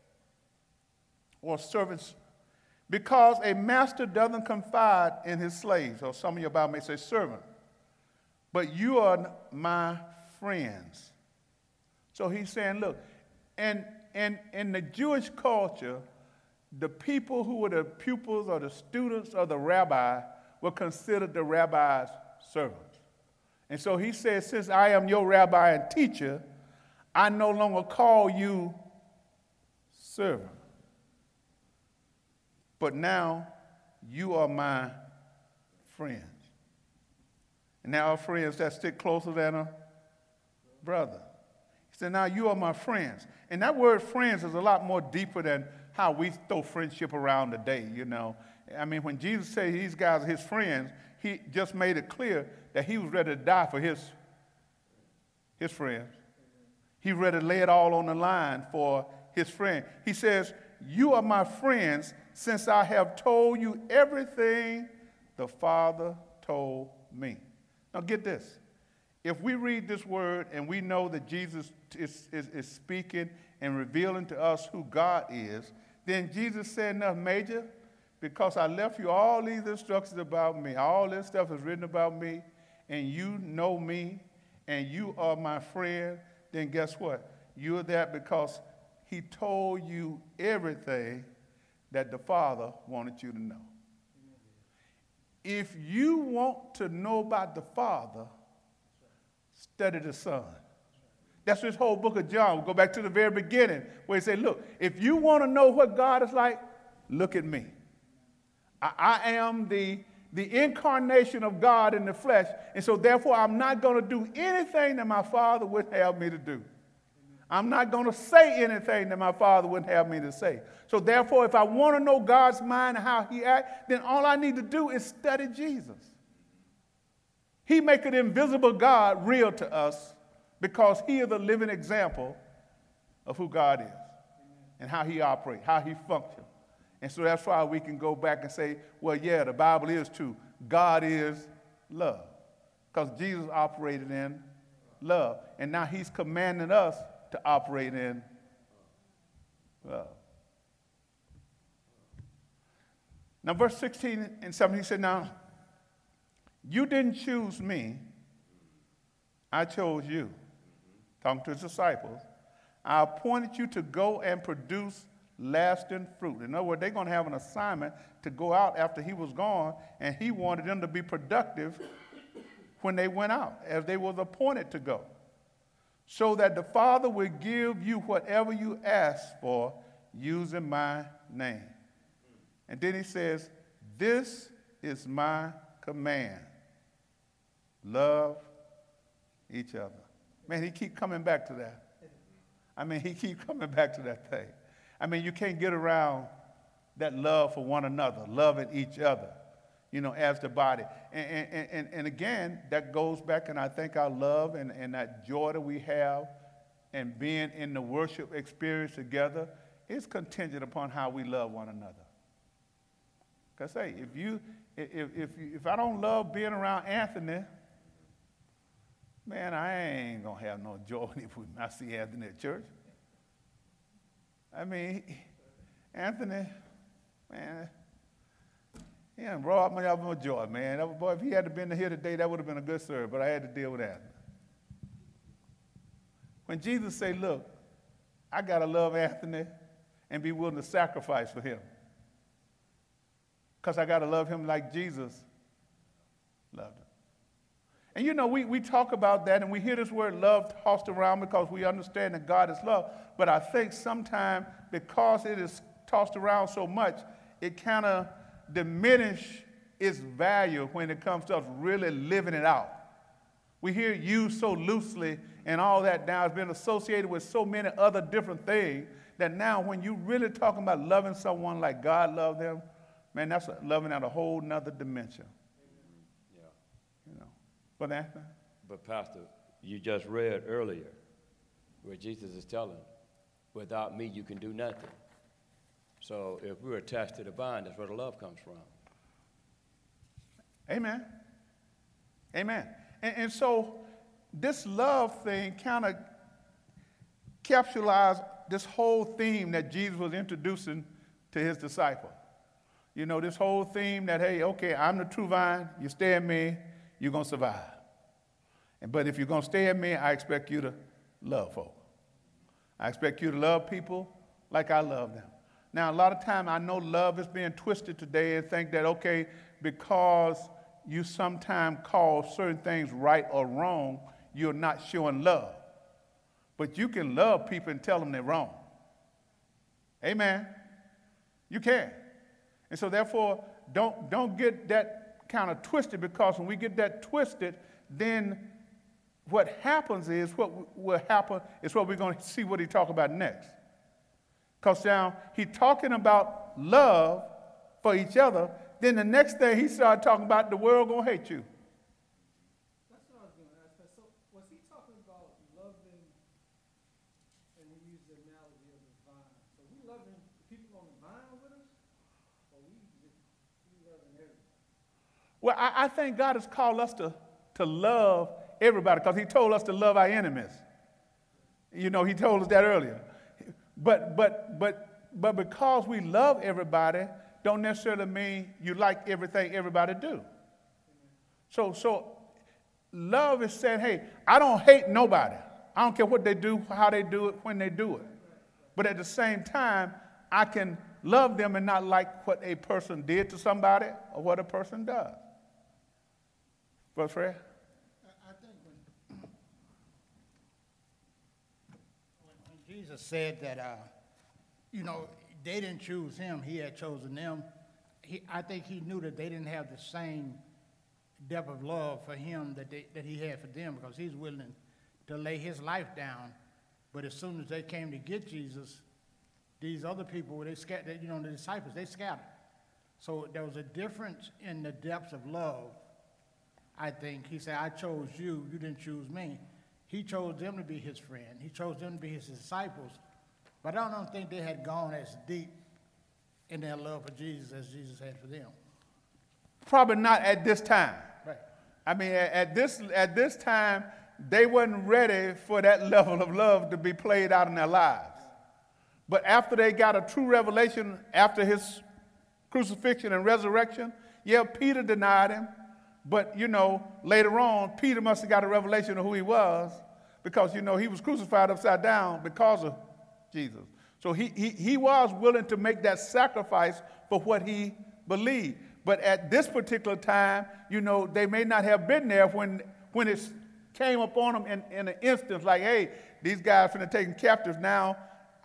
Speaker 1: or servants because a master doesn't confide in his slaves, or some of your Bible may say servant, but you are my friends. So he's saying, look, and in the Jewish culture, the people who were the pupils or the students of the rabbi were considered the rabbi's servants. And so he says, since I am your rabbi and teacher, I no longer call you servant. But now you are my friends. And now our friends that stick closer than a brother. He said, now you are my friends. And that word friends is a lot more deeper than how we throw friendship around today, you know. I mean, when Jesus said these guys are his friends, he just made it clear that he was ready to die for his friends. He was ready to lay it all on the line for his friend. He says, you are my friends since I have told you everything the Father told me. Now get this. If we read this word and we know that Jesus is speaking and revealing to us who God is, then Jesus said enough, Major, because I left you all these instructions about me, all this stuff is written about me, and you know me, and you are my friend, then guess what? You're that because he told you everything that the Father wanted you to know. If you want to know about the Father, study the Son. That's this whole book of John. We'll go back to the very beginning where he said, look, if you want to know what God is like, look at me. I am the incarnation of God in the flesh, and so therefore I'm not going to do anything that my Father wouldn't have me to do. I'm not going to say anything that my Father wouldn't have me to say. So therefore, if I want to know God's mind and how he acts, then all I need to do is study Jesus. He make an invisible God real to us because he is a living example of who God is and how he operates, how he functions. And so that's why we can go back and say, well, yeah, the Bible is true. God is love because Jesus operated in love. And now he's commanding us to operate in love. Now, verse 16 and 17, he said, now, you didn't choose me. I chose you. Talking to his disciples. I appointed you to go and produce lasting fruit. In other words, they're going to have an assignment to go out after he was gone, and he wanted them to be productive when they went out, as they was appointed to go, so that the Father would give you whatever you ask for using my name. And then he says, this is my command. Love each other. Man, he keep coming back to that. I mean, he keep coming back to that thing. I mean, you can't get around that love for one another, loving each other, as the body. And again, that goes back, and I think our love and that joy that we have and being in the worship experience together is contingent upon how we love one another. Because, hey, if I don't love being around Anthony, man, I ain't going to have no joy when I see Anthony at church. I mean, Anthony, man, he done robbed me of my joy, man. That boy, if he had been here today, that would have been a good service, but I had to deal with that. When Jesus said, look, I got to love Anthony and be willing to sacrifice for him, because I got to love him like Jesus loved him. And we talk about that, and we hear this word love tossed around because we understand that God is love. But I think sometimes because it is tossed around so much, it kind of diminishes its value when it comes to us really living it out. We hear it used so loosely, and all that now has been associated with so many other different things that now when you really talking about loving someone like God loved them, man, that's loving at a whole nother dimension.
Speaker 2: But Pastor, you just read earlier where Jesus is telling, without me you can do nothing. So if we're attached to the vine, that's where the love comes from.
Speaker 1: Amen. Amen. And so this love thing kind of capsulized this whole theme that Jesus was introducing to his disciples. This whole theme that, hey, okay, I'm the true vine, you stay in me, you're going to survive. But if you're going to stay in me, I expect you to love folk. I expect you to love people like I love them. Now, a lot of time I know love is being twisted today and think that, okay, because you sometimes call certain things right or wrong, you're not showing love. But you can love people and tell them they're wrong. Amen. You can. And so therefore, don't get that kind of twisted, because when we get that twisted, then what happens is what will happen is what we're going to see what he talk about next. Because now he's talking about love for each other. Then the next thing he started talking about, the world going to hate you.
Speaker 3: That's what I was going to ask. So was he talking about loving, and he used the analogy of the vine. So we loving, people
Speaker 1: Well, I think God has called us to love everybody because he told us to love our enemies. You know, he told us that earlier. But because we love everybody, don't necessarily mean you like everything everybody do. So love is saying, hey, I don't hate nobody. I don't care what they do, how they do it, when they do it. But at the same time, I can love them and not like what a person did to somebody or what a person does. Brother Fred?
Speaker 4: I think when Jesus said that, they didn't choose him, he had chosen them, I think he knew that they didn't have the same depth of love for him that he had for them, because he's willing to lay his life down. But as soon as they came to get Jesus, these other people, the disciples, they scattered. So there was a difference in the depths of love. I think he said, I chose you, you didn't choose me. He chose them to be his friend. He chose them to be his disciples. But I don't think they had gone as deep in their love for Jesus as Jesus had for them.
Speaker 1: Probably not at this time.
Speaker 4: Right.
Speaker 1: I mean, at this time, they wasn't ready for that level of love to be played out in their lives. But after they got a true revelation after his crucifixion and resurrection, yeah, Peter denied him. But, later on, Peter must have got a revelation of who he was because, he was crucified upside down because of Jesus. So he was willing to make that sacrifice for what he believed. But at this particular time, they may not have been there when it came upon them in an instant, like, hey, these guys finna take them captives now.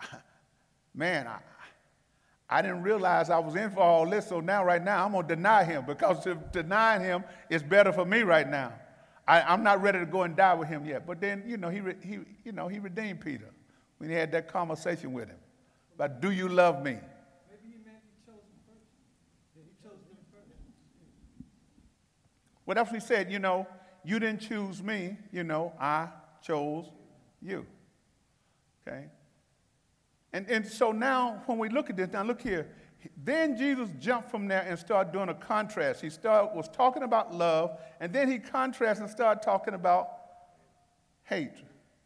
Speaker 1: Man, I didn't realize I was in for all this, so right now, I'm going to deny him because denying him is better for me right now. I'm not ready to go and die with him yet. But then, he redeemed Peter when he had that conversation with him. But do you love me?
Speaker 3: Maybe he meant he chose him first. That he chose him first.
Speaker 1: Well, that's what he said, you didn't choose me, I chose you. Okay? And so now when we look at this, now look here, then Jesus jumped from there and started doing a contrast. He was talking about love, and then he contrasted and started talking about hate.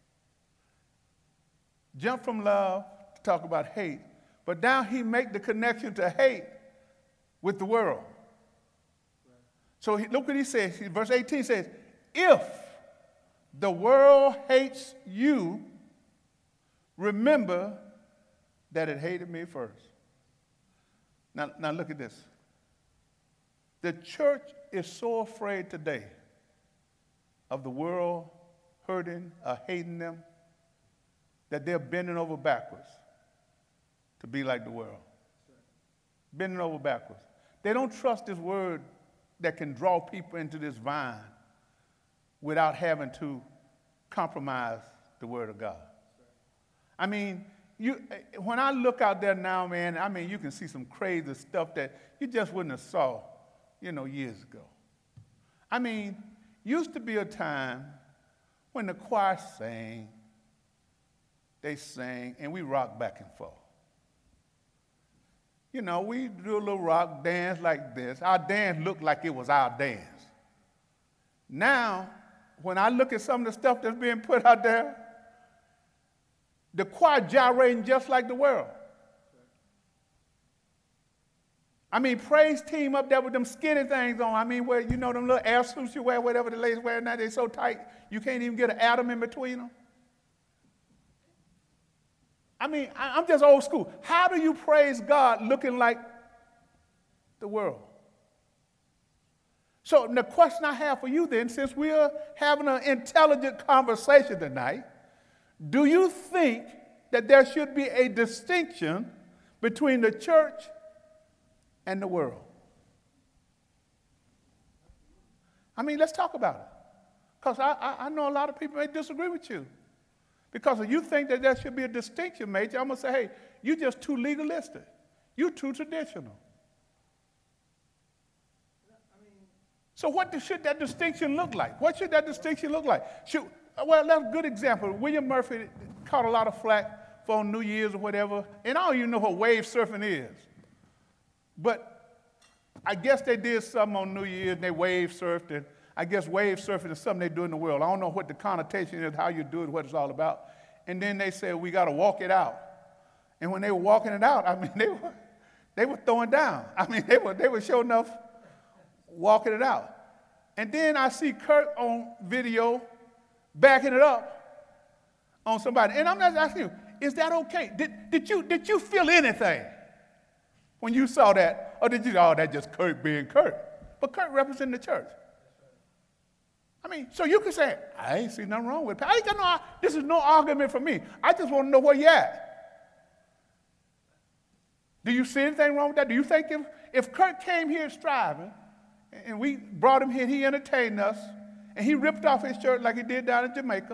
Speaker 1: Jumped from love to talk about hate, but now he make the connection to hate with the world. So look what he says. Verse 18 says, if the world hates you, remember that it hated me first. Now look at this. The church is so afraid today of the world hurting or hating them that they're bending over backwards to be like the world. Bending over backwards. They don't trust this word that can draw people into this vine without having to compromise the word of God. I mean, when I look out there now, man, you can see some crazy stuff that you just wouldn't have saw, years ago. Used to be a time when the choir sang, they sang, and we rocked back and forth. We do a little rock dance like this. Our dance looked like it was our dance. Now, when I look at some of the stuff that's being put out there, the choir gyrating just like the world. Praise team up there with them skinny things on. Where, them little air suits you wear, whatever the ladies wear now, they're so tight, you can't even get an atom in between them. I'm just old school. How do you praise God looking like the world? So the question I have for you then, since we're having an intelligent conversation tonight, do you think that there should be a distinction between the church and the world? Let's talk about it. Because I know a lot of people may disagree with you. Because if you think that there should be a distinction, Major, I'm going to say, hey, you're just too legalistic. You're too traditional. So what should that distinction look like? What should that distinction look like? Well, that's a good example. William Murphy caught a lot of flack for New Year's or whatever, and I don't even know what wave surfing is. But I guess they did something on New Year's and they wave surfed, and I guess wave surfing is something they do in the world. I don't know what the connotation is, how you do it, what it's all about. And then they said, we got to walk it out. And when they were walking it out, I mean, they were throwing down. I mean, they were sure enough walking it out. And then I see Kurt on video backing it up on somebody. And I'm not asking you, is that okay? Did you feel anything when you saw that? Or did you, oh, that's just Kurt being Kurt? But Kurt represents the church. I mean, so you can say, I ain't see nothing wrong with it. I ain't got no, this is no argument for me. I just want to know where you at. Do you see anything wrong with that? Do you think if Kurt came here striving, and we brought him here, he entertained us, and he ripped off his shirt like he did down in Jamaica,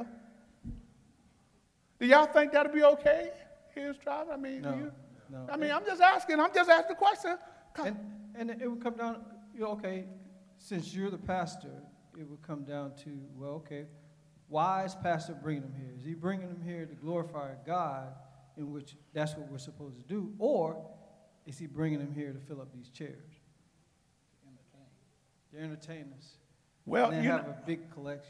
Speaker 1: do y'all think that'll be okay here striving? I mean,
Speaker 3: No.
Speaker 1: I mean, I'm just asking the question.
Speaker 3: And it would come down, okay, since you're the pastor, it would come down to, well, okay, why is pastor bringing him here? Is he bringing him here to glorify God, in which that's what we're supposed to do, or is he bringing him here to fill up these chairs? They're entertainers.
Speaker 1: Well,
Speaker 3: and they have a big collection.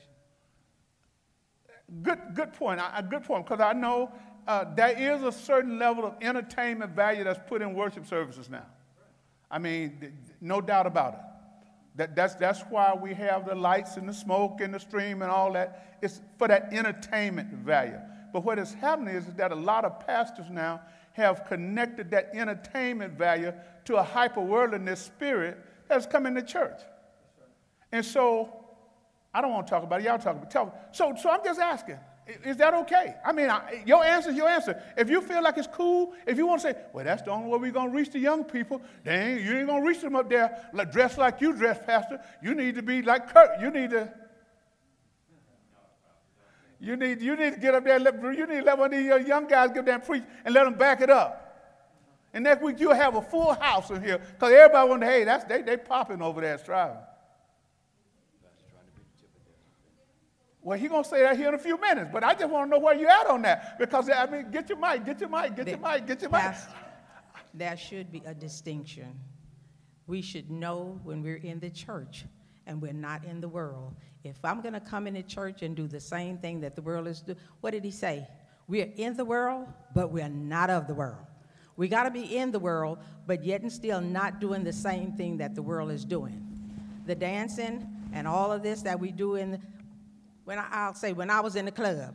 Speaker 1: Good point. Good point, because I know there is a certain level of entertainment value that's put in worship services now. I mean, no doubt about it. That's why we have the lights and the smoke and the stream and all that. It's for that entertainment value. But what is happening is that a lot of pastors now have connected that entertainment value to a hyper-worldliness spirit that's come in the church. And so, I don't want to talk about it. Y'all talk about it. So I'm just asking, is that okay? I mean, your answer is your answer. If you feel like it's cool, if you want to say, well, that's the only way we're going to reach the young people, then you ain't going to reach them up there dressed like you dress, Pastor. You need to be like Kurt. You need to get up there. You need to let one of these young guys get up there and preach and let them back it up. And next week you'll have a full house in here because everybody wonder, hey, they popping over there striving. Well, he's going to say that here in a few minutes, but I just want to know where you're at on that. Because, I mean, get your mic.
Speaker 5: There should be a distinction. We should know when we're in the church and we're not in the world. If I'm going to come into church and do the same thing that the world is doing, what did he say? We're in the world, but we're not of the world. We got to be in the world, but yet and still not doing the same thing that the world is doing. The dancing and all of this that we do when I was in the club,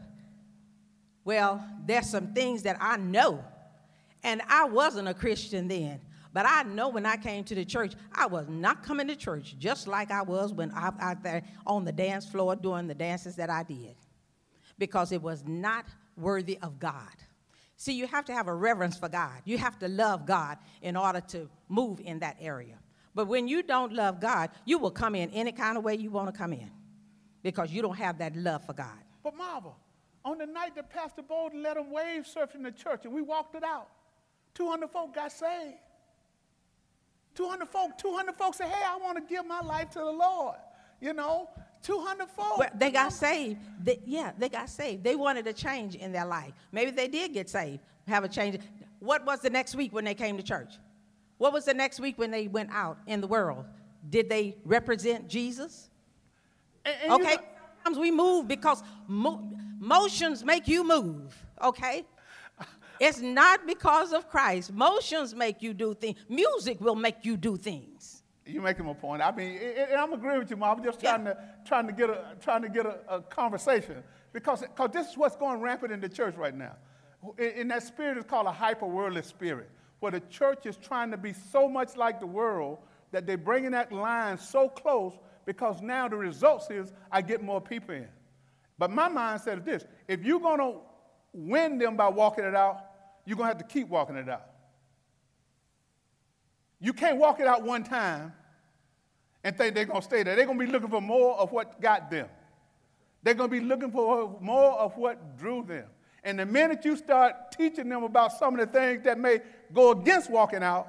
Speaker 5: well, there's some things that I know, and I wasn't a Christian then, but I know when I came to the church, I was not coming to church just like I was when I was out there on the dance floor doing the dances that I did, because it was not worthy of God. See, you have to have a reverence for God. You have to love God in order to move in that area. But when you don't love God, you will come in any kind of way you want to come in, because you don't have that love for God.
Speaker 1: But Marva, on the night that Pastor Bolden let them wave surf in the church and we walked it out, 200 folk got saved. 200 folk said, hey, I want to give my life to the Lord. 200 folk.
Speaker 5: Well, they got saved. They got saved. They wanted a change in their life. Maybe they did get saved, have a change. What was the next week when they came to church? What was the next week when they went out in the world? Did they represent Jesus?
Speaker 1: And
Speaker 5: okay, sometimes we move because motions make you move, okay? It's not because of Christ. Motions make you do things. Music will make you do things.
Speaker 1: You're making my point. I mean, and I'm agreeing with you, Mom. I'm just trying to get a conversation because this is what's going rampant in the church right now. And that spirit is called a hyper-worldly spirit, where the church is trying to be so much like the world that they're bringing that line so close, because now the results is I get more people in. But my mindset is this: if you're going to win them by walking it out, you're going to have to keep walking it out. You can't walk it out one time and think they're going to stay there. They're going to be looking for more of what got them. They're going to be looking for more of what drew them. And the minute you start teaching them about some of the things that may go against walking out,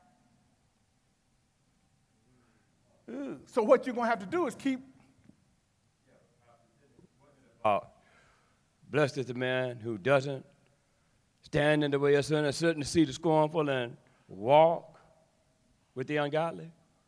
Speaker 1: so what you're going to have to do is keep.
Speaker 2: Blessed is the man who doesn't stand in the way of sin and sit in the seat of scornful and walk with the ungodly.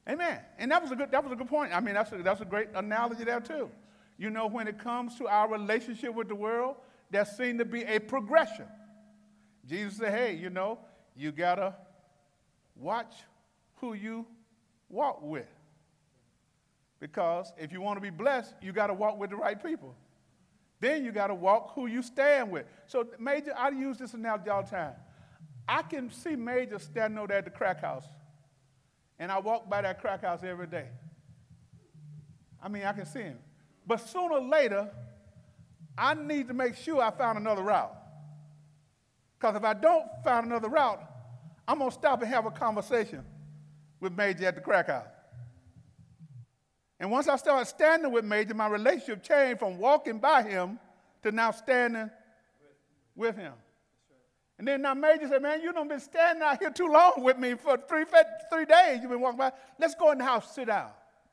Speaker 1: Amen. And that was a good point. I mean, that's a great analogy there too. You know, when it comes to our relationship with the world, there seems to be a progression. Jesus said, hey, you know, you got to watch who you walk with. Because if you want to be blessed, you got to walk with the right people. Then you got to walk who you stand with. So, Major, I use this analogy all the time. I can see Major standing over there at the crack house, and I walk by that crack house every day. I mean, I can see him. But sooner or later, I need to make sure I found another route. Because if I don't find another route, I'm going to stop and have a conversation with Major at the crack house. And once I started standing with Major, my relationship changed from walking by him to now standing with him. And then now Major said, man, you done been standing out here too long with me for 3 days. You've been walking by. Let's go in the house, sit down.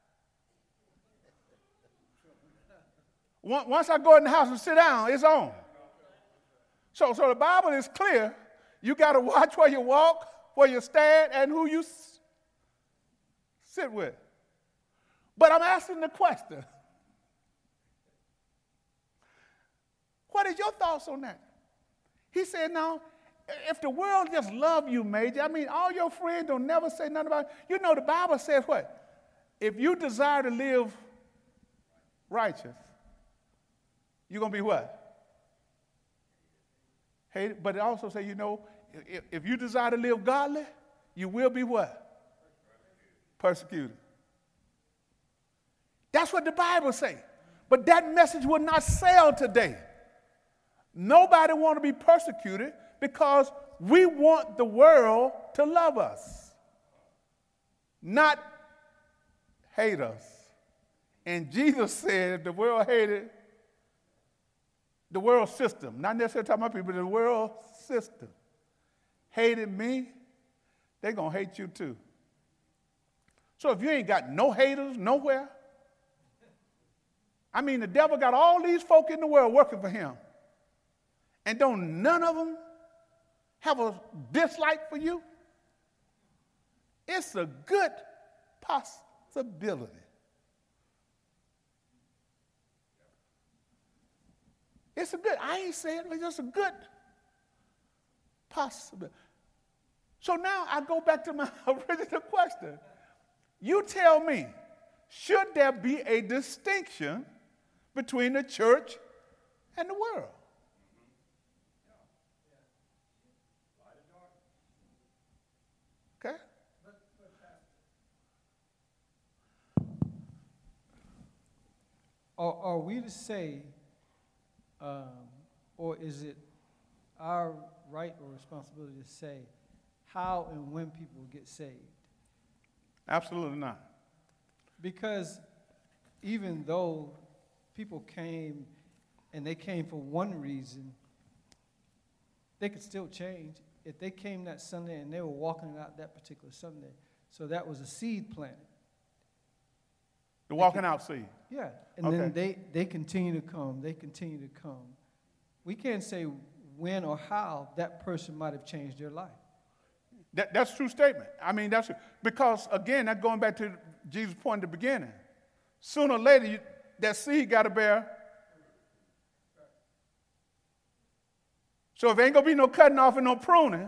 Speaker 1: Once I go in the house and sit down, it's on. So the Bible is clear. You got to watch where you walk, where you stand, and who you sit with. But I'm asking the question, what is your thoughts on that? He said, now, if the world just love you, Major, I mean, all your friends don't never say nothing about it. You know, the Bible says what? If you desire to live righteous, you're going to be what? Hated. But it also says, you know, if you desire to live godly, you will be what? Persecuted. That's what the Bible says. But that message will not sell today. Nobody want to be persecuted because we want the world to love us, not hate us. And Jesus said if the world hated the world system, not necessarily talking about people, but the world system hated me, they're going to hate you too. So if you ain't got no haters nowhere, I mean, the devil got all these folk in the world working for him. And don't none of them have a dislike for you? It's a good possibility. It's a good, I ain't saying it, but it's a good possibility. So now I go back to my original question. You tell me, should there be a distinction between the church and the world? Okay?
Speaker 3: Are we to say, or is it our right or responsibility to say how and when people get saved?
Speaker 1: Absolutely not.
Speaker 3: Because even though people came and they came for one reason, they could still change. If they came that Sunday and they were walking it out that particular Sunday, so that was a seed planted.
Speaker 1: The walking out seed.
Speaker 3: Yeah, and
Speaker 1: Okay.
Speaker 3: then they continue to come. They continue to come. We can't say when or how that person might have changed their life.
Speaker 1: That's a true statement. I mean, that's because, again, that's going back to Jesus' point at the beginning. Sooner or later, that seed got to bear. So if ain't going to be no cutting off and no pruning,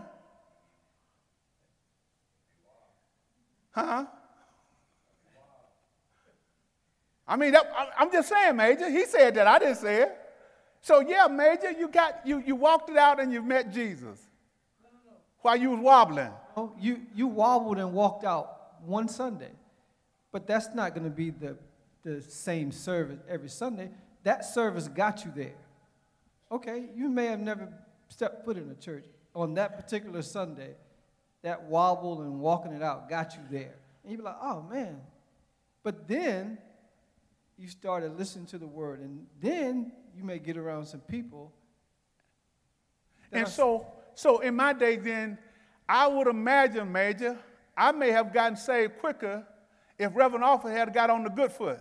Speaker 1: I mean, I'm just saying, Major. He said that. I didn't say it. So, yeah, Major, you walked it out and you met Jesus while you was wobbling.
Speaker 3: Oh, you wobbled and walked out one Sunday, but that's not going to be the same service every Sunday. That service got you there. Okay, you may have never stepped foot in a church. On that particular Sunday, that wobble and walking it out got you there. And you'd be like, oh, man. But then you started listening to the word, and then you may get around some people.
Speaker 1: And so in my day then, I would imagine, Major, I may have gotten saved quicker if Reverend Offer had got on the good foot.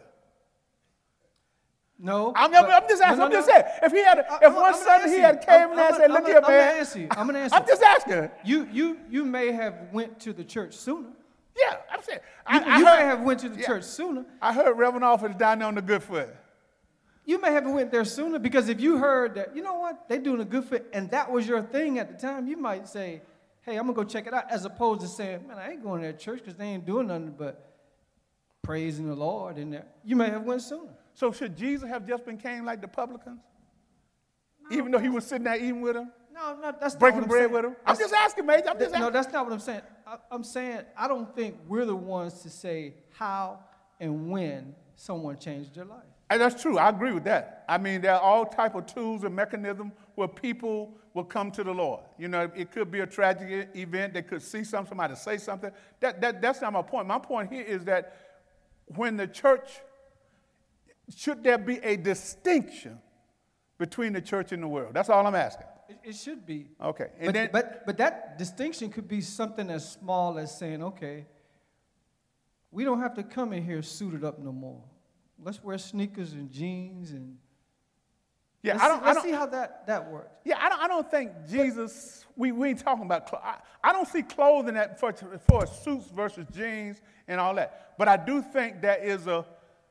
Speaker 3: No.
Speaker 1: I'm just asking. I'm just saying. If one Sunday he had came in there and said, look here, man.
Speaker 3: I'm going to answer you.
Speaker 1: I'm just asking.
Speaker 3: You may have went to the church sooner.
Speaker 1: Yeah, I'm saying.
Speaker 3: You may have went to the church sooner.
Speaker 1: I heard Reverend Officer down there on the Good Foot.
Speaker 3: You may have went there sooner because if you heard that, you know what, they're doing a good fit, and that was your thing at the time, you might say, hey, I'm going to go check it out, as opposed to saying, man, I ain't going to that church because they ain't doing nothing but praising the Lord in there. You may have went sooner.
Speaker 1: So should Jesus have just been came like the publicans? No, even though he was sitting there eating with them?
Speaker 3: No, that's
Speaker 1: breaking
Speaker 3: not what
Speaker 1: bread
Speaker 3: I'm saying.
Speaker 1: with them? I'm just asking, Major. I'm just asking.
Speaker 3: No, that's not what I'm saying. I'm saying I don't think we're the ones to say how and when someone changed their life.
Speaker 1: And that's true. I agree with that. I mean, there are all type of tools and mechanisms where people will come to the Lord. You know, it could be a tragic event. They could see somebody say something. That's not my point. My point here is that when the church, should there be a distinction between the church and the world? That's all I'm asking.
Speaker 3: It should be.
Speaker 1: Okay.
Speaker 3: But that distinction could be something as small as saying, okay, we don't have to come in here suited up no more. Let's wear sneakers and jeans and let's see how that works.
Speaker 1: Yeah, I don't think Jesus, we ain't talking about clothes. I don't see clothing that for suits versus jeans and all that. But I do think there is a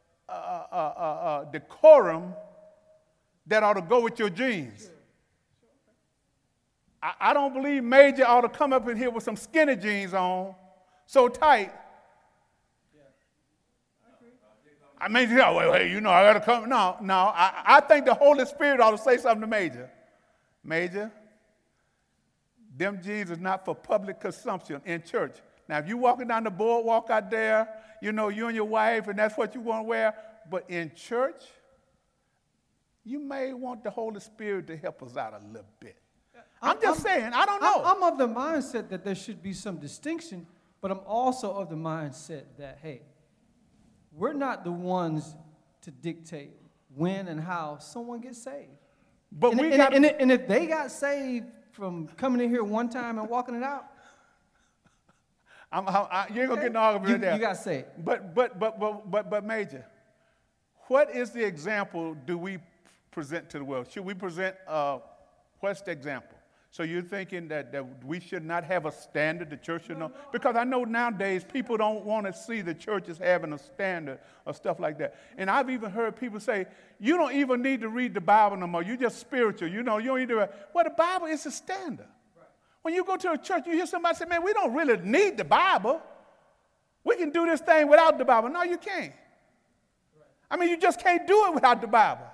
Speaker 1: decorum that ought to go with your jeans. I don't believe Major ought to come up in here with some skinny jeans on, so tight. I mean, yeah, wait, you know, I got to come. No, I think the Holy Spirit ought to say something to Major. Major, them jeans is not for public consumption in church. Now, if you walking down the boardwalk out there, you know, you and your wife, and that's what you want to wear, but in church, you may want the Holy Spirit to help us out a little bit. I'm just saying, I don't know.
Speaker 3: I'm of the mindset that there should be some distinction, but I'm also of the mindset that, hey, we're not the ones to dictate when and how someone gets saved.
Speaker 1: But
Speaker 3: and if they got saved from coming in here one time and walking it out,
Speaker 1: you ain't gonna get no argument there.
Speaker 3: You got saved.
Speaker 1: But Major, what is the example do we present to the world? Should we present what's the example? So you're thinking that we should not have a standard, the church should know? Because I know nowadays people don't want to see the churches having a standard or stuff like that. And I've even heard people say, you don't even need to read the Bible no more. You're just spiritual. You know, you don't need to. Well, the Bible is a standard. Right. When you go to a church, you hear somebody say, man, we don't really need the Bible. We can do this thing without the Bible. No, you can't. Right. I mean, you just can't do it without the Bible.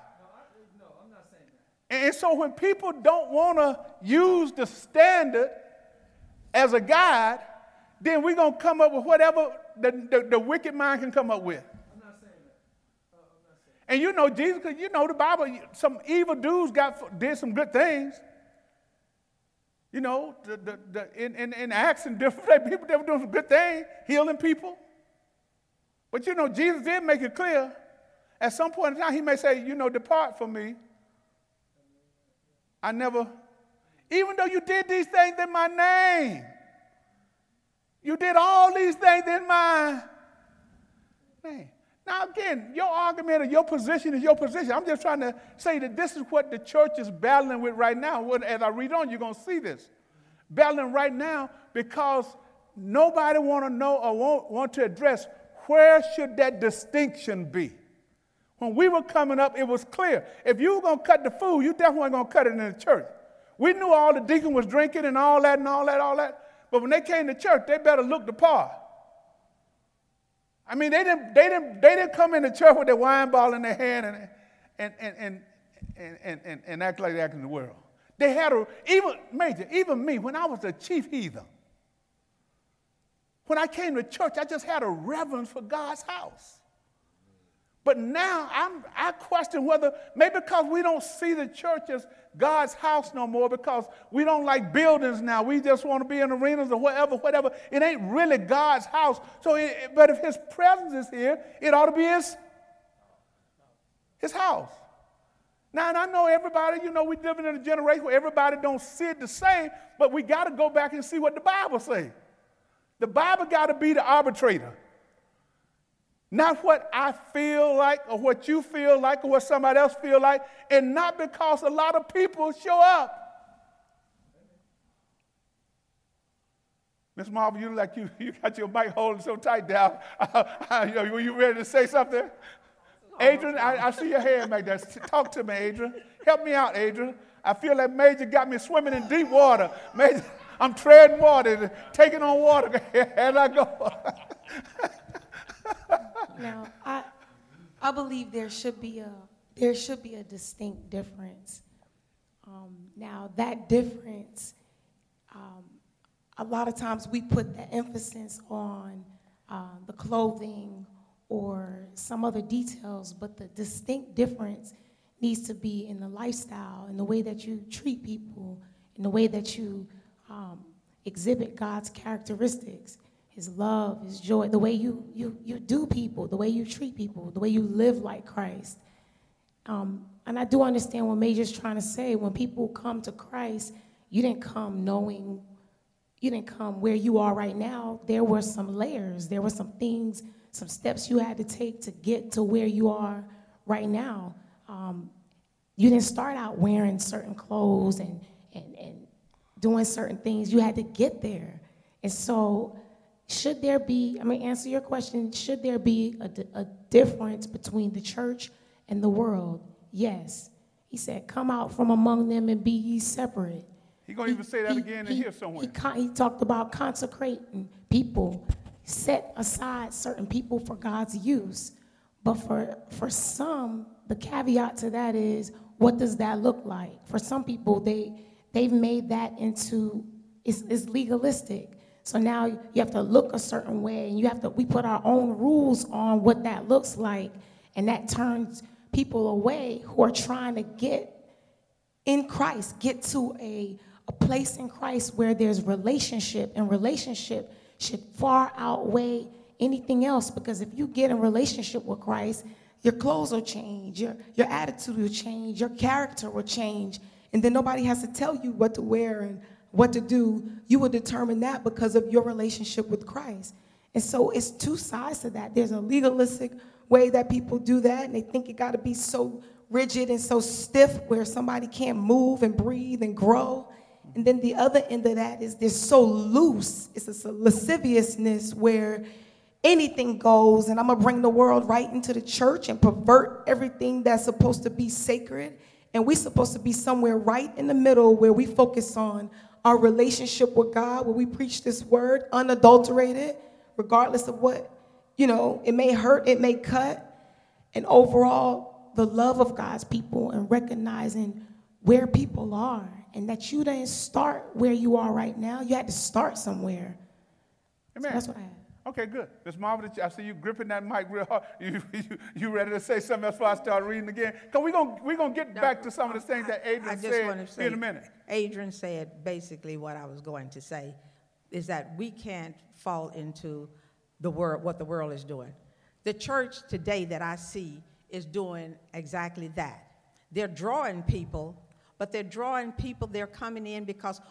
Speaker 1: And so when people don't want to use the standard as a guide, then we're going to come up with whatever the wicked mind can come up with.
Speaker 3: I'm not saying that.
Speaker 1: And you know, Jesus, because you know the Bible, some evil dudes did some good things. You know, in Acts and different people, they were doing some good things, healing people. But you know, Jesus did make it clear. At some point in time, he may say, you know, depart from me. I never, even though you did these things in my name, you did all these things in my name. Now, again, your argument or your position is your position. I'm just trying to say that this is what the church is battling with right now. As I read on, you're going to see this. Battling right now because nobody want to know or want to address where should that distinction be. When we were coming up, it was clear. If you were going to cut the food, you definitely weren't going to cut it in the church. We knew all the deacon was drinking and all that. But when they came to church, they better look the part. I mean, they didn't come into church with their wine bottle in their hand and act like they act in the world. They had even me, when I was a chief heathen, when I came to church, I just had a reverence for God's house. But now I question whether, maybe because we don't see the church as God's house no more, because we don't like buildings now. We just want to be in arenas or whatever. It ain't really God's house. But if his presence is here, it ought to be his house. Now, and I know everybody, you know, we living in a generation where everybody don't see it the same, but we got to go back and see what the Bible says. The Bible got to be the arbitrator. Not what I feel like or what you feel like or what somebody else feel like, and not because a lot of people show up. Miss Marvel, you look like you got your mic holding so tight down. Were you ready to say something? Adrian, I see your hand back there. Talk to me, Adrian. Help me out, Adrian. I feel that Major got me swimming in deep water. Major, I'm treading water, taking on water as I go.
Speaker 6: Now, I believe there should be a distinct difference. Now, that difference, a lot of times we put the emphasis on the clothing or some other details, but the distinct difference needs to be in the lifestyle, in the way that you treat people, in the way that you exhibit God's characteristics, his love, his joy, the way you do people, the way you treat people, the way you live like Christ. And I do understand what Major's trying to say. When people come to Christ, you didn't come where you are right now. There were some layers. There were some things, some steps you had to take to get to where you are right now. You didn't start out wearing certain clothes and doing certain things. You had to get there. And so should there be, I'm going to answer your question, should there be a difference between the church and the world? Yes. He said, come out from among them and be ye separate.
Speaker 1: He's going to even say that again in here somewhere.
Speaker 6: He talked about consecrating people, set aside certain people for God's use. But for some, the caveat to that is, what does that look like? For some people, they've made that into, it's legalistic. So now you have to look a certain way, and we put our own rules on what that looks like, and that turns people away who are trying to get in Christ, get to a place in Christ where there's relationship, and relationship should far outweigh anything else, because if you get in relationship with Christ, your clothes will change, your attitude will change, your character will change, and then nobody has to tell you what to wear and what to do. You will determine that because of your relationship with Christ. And so it's two sides to that. There's a legalistic way that people do that, and they think it got to be so rigid and so stiff where somebody can't move and breathe and grow. And then the other end of that is they're so loose. It's a lasciviousness where anything goes, and I'm going to bring the world right into the church and pervert everything that's supposed to be sacred. And we're supposed to be somewhere right in the middle where we focus on our relationship with God, where we preach this word unadulterated, regardless of what, it may hurt, it may cut. And overall, the love of God's people and recognizing where people are, and that you didn't start where you are right now. You had to start somewhere.
Speaker 1: Amen.
Speaker 6: So that's what I have.
Speaker 1: Okay, good. Ms. Marvel, I see you gripping that mic real hard. You ready to say something else before I start reading again? Because we're gonna get back to some of the things that Adrian said in a minute.
Speaker 5: Adrian said basically what I was going to say, is that we can't fall into the world, what the world is doing. The church today that I see is doing exactly that. They're drawing people, but they're coming in because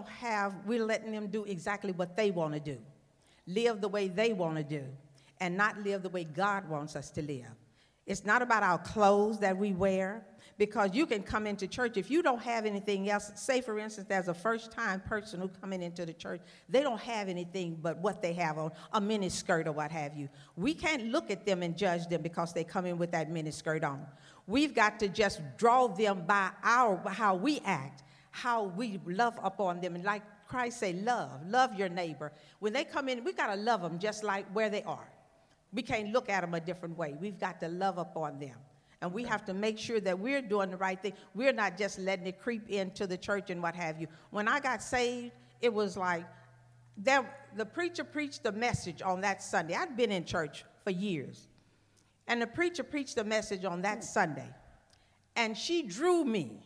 Speaker 5: we're letting them do exactly what they want to do. Live the way they want to do, and not live the way God wants us to live. It's not about our clothes that we wear, because you can come into church if you don't have anything else. Say, for instance, there's a first-time person who coming into the church. They don't have anything but what they have on, a mini skirt or what have you. We can't look at them and judge them because they come in with that mini skirt on. We've got to just draw them by how we act, how we love upon them, and like Christ say, love your neighbor. When they come in, we got to love them just like where they are. We can't look at them a different way. We've got to love upon them. And we have to make sure that we're doing the right thing. We're not just letting it creep into the church and what have you. When I got saved, it was like the preacher preached a message on that Sunday. I'd been in church for years. And the preacher preached a message on that Sunday. And she drew me.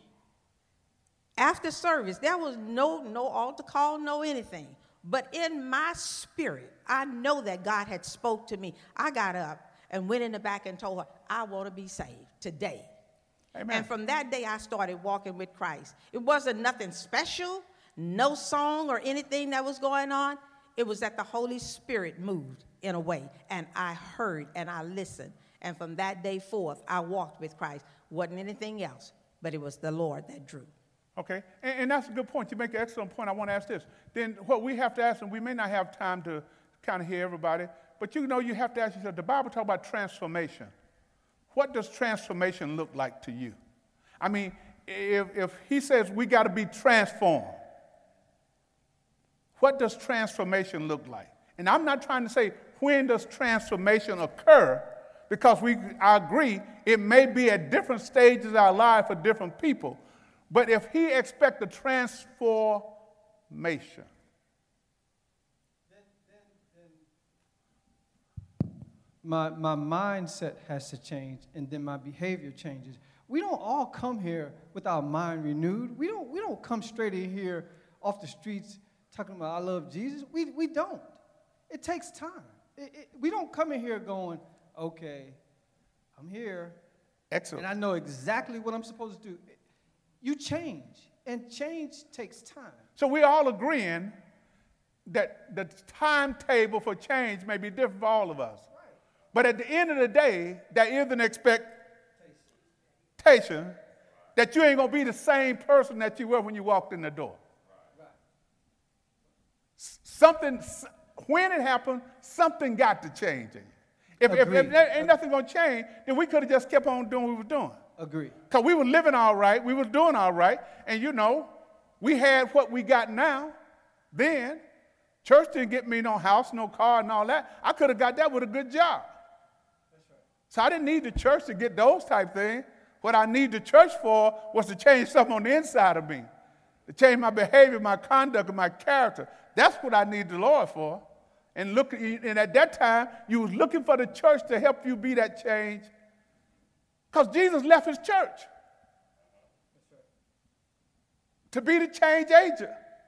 Speaker 5: After service, there was no altar call, no anything. But in my spirit, I know that God had spoke to me. I got up and went in the back and told her, I want to be saved today.
Speaker 1: Amen.
Speaker 5: And from that day, I started walking with Christ. It wasn't nothing special, no song or anything that was going on. It was that the Holy Spirit moved in a way, and I heard and I listened. And from that day forth, I walked with Christ. Wasn't anything else, but it was the Lord that drew.
Speaker 1: Okay, and that's a good point. You make an excellent point. I want to ask this. Then what we have to ask, and we may not have time to kind of hear everybody, but you have to ask yourself, the Bible talks about transformation. What does transformation look like to you? I mean, if he says we got to be transformed, what does transformation look like? And I'm not trying to say when does transformation occur, because I agree it may be at different stages of our life for different people. But if he expects a transformation,
Speaker 3: my mindset has to change, and then my behavior changes. We don't all come here with our mind renewed. We don't come straight in here off the streets talking about I love Jesus. We don't. It takes time. We don't come in here going, okay, I'm here.
Speaker 1: excellent.
Speaker 3: And I know exactly what I'm supposed to do. You change, and change takes time.
Speaker 1: So we're all agreeing that the timetable for change may be different for all of us.
Speaker 3: Right.
Speaker 1: But at the end of the day, there is an expectation that you ain't going to be the same person that you were when you walked in the door.
Speaker 3: Right.
Speaker 1: Something, when it happened, something got to change. If there ain't nothing going to change, then we could have just kept on doing what we were doing.
Speaker 3: Agree.
Speaker 1: Because we were living all right, we were doing all right, and we had what we got now. Then, church didn't get me no house, no car, and all that. I could have got that with a good job.
Speaker 3: That's right.
Speaker 1: So I didn't need the church to get those type things. What I need the church for was to change something on the inside of me, to change my behavior, my conduct, and my character. That's what I need the Lord for. And at that time, you was looking for the church to help you be that change, because Jesus left his church to be the change agent.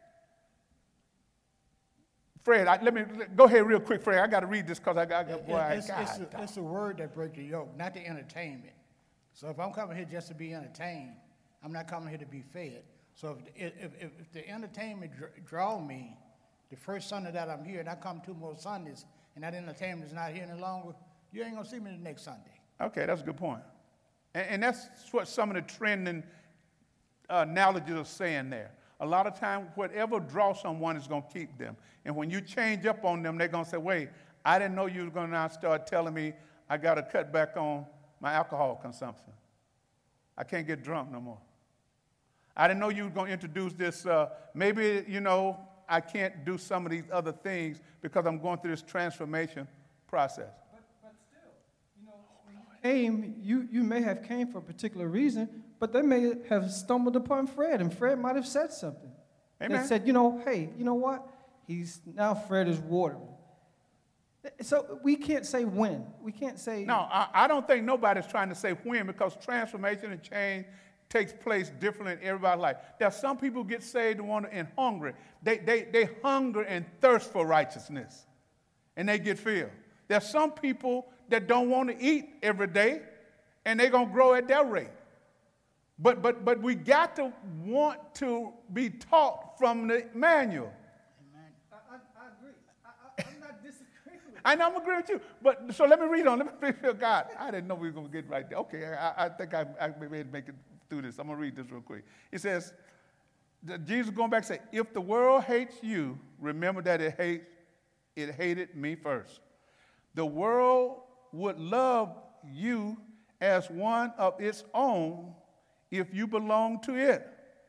Speaker 1: Fred, let me go ahead real quick, Fred. I got to read this because
Speaker 4: it's a word that breaks the yoke, not the entertainment. So if I'm coming here just to be entertained, I'm not coming here to be fed. So if the entertainment draw me, the first Sunday that I'm here, and I come 2 more Sundays, and that entertainment is not here any longer, you ain't going to see me the next Sunday.
Speaker 1: Okay, that's a good point. And that's what some of the trending analogies are saying there. A lot of times, whatever draws someone is going to keep them. And when you change up on them, they're going to say, wait, I didn't know you were going to now start telling me I got to cut back on my alcohol consumption. I can't get drunk no more. I didn't know you were going to introduce this. Maybe, I can't do some of these other things because I'm going through this transformation process.
Speaker 3: But still, when you came, you may have came for a particular reason, but they may have stumbled upon Fred, and Fred might have said something.
Speaker 1: Amen.
Speaker 3: That said, hey, you know what? Fred is watering. So we can't say when. We can't say.
Speaker 1: No, I don't think nobody's trying to say when, because transformation and change takes place differently in everybody's life. There are some people who get saved and hungry. They hunger and thirst for righteousness, and they get filled. There are some people that don't want to eat every day, and they're going to grow at their rate. But we got to want to be taught from the manual.
Speaker 3: I agree. I'm not disagreeing with you.
Speaker 1: I know I'm agreeing with you. But so let me read on. Let me read. God, I didn't know we were going to get right there. Okay, I think I may make it through this. I'm going to read this real quick. It says, Jesus going back and say, if the world hates you, remember that it hated me first. The world would love you as one of its own if you belong to it.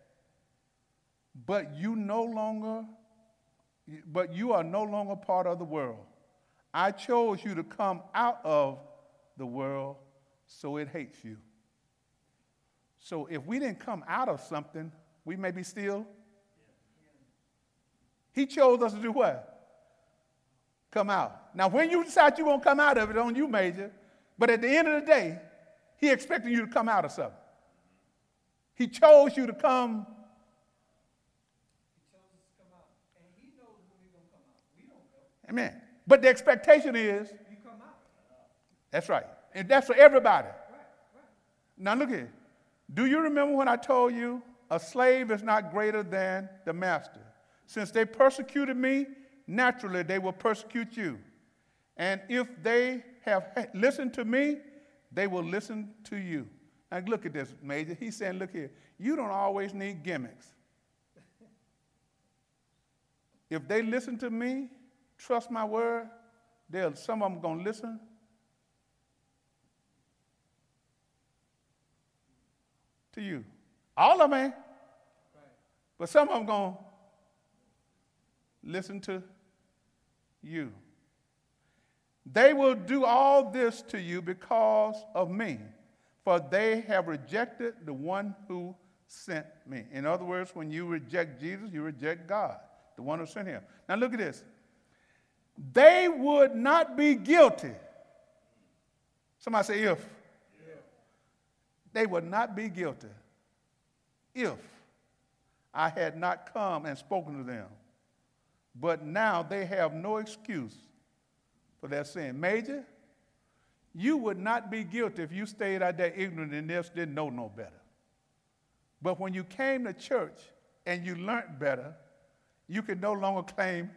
Speaker 1: But you are no longer part of the world. I chose you to come out of the world, so it hates you. So if we didn't come out of something, we may be still. He chose us to do what? Come out. Now, when you decide you're going to come out of it, on you, Major. But at the end of the day, he expecting you to come out of something. He chose you to come.
Speaker 3: He chose us to come out, and he knows when we're going to come out. We don't know.
Speaker 1: Amen. But the expectation is,
Speaker 3: You come out.
Speaker 1: that's right. And that's for everybody.
Speaker 3: Right.
Speaker 1: Now look here. Do you remember when I told you a slave is not greater than the master? Since they persecuted me, naturally they will persecute you. And if they have listened to me, they will listen to you. Now look at this, Major. He's saying, look here, you don't always need gimmicks. If they listen to me, trust my word, some of them going to listen. To you. All of them ain't. But some of them going to listen to you. They will do all this to you because of me, for they have rejected the one who sent me. In other words, when you reject Jesus, you reject God, the one who sent him. Now look at this. They would not be guilty. Somebody say if. Yeah. They would not be guilty if I had not come and spoken to them. But now they have no excuse for their sin. Major, you would not be guilty if you stayed out there ignorant and just didn't know no better. But when you came to church and you learned better, you can no longer claim.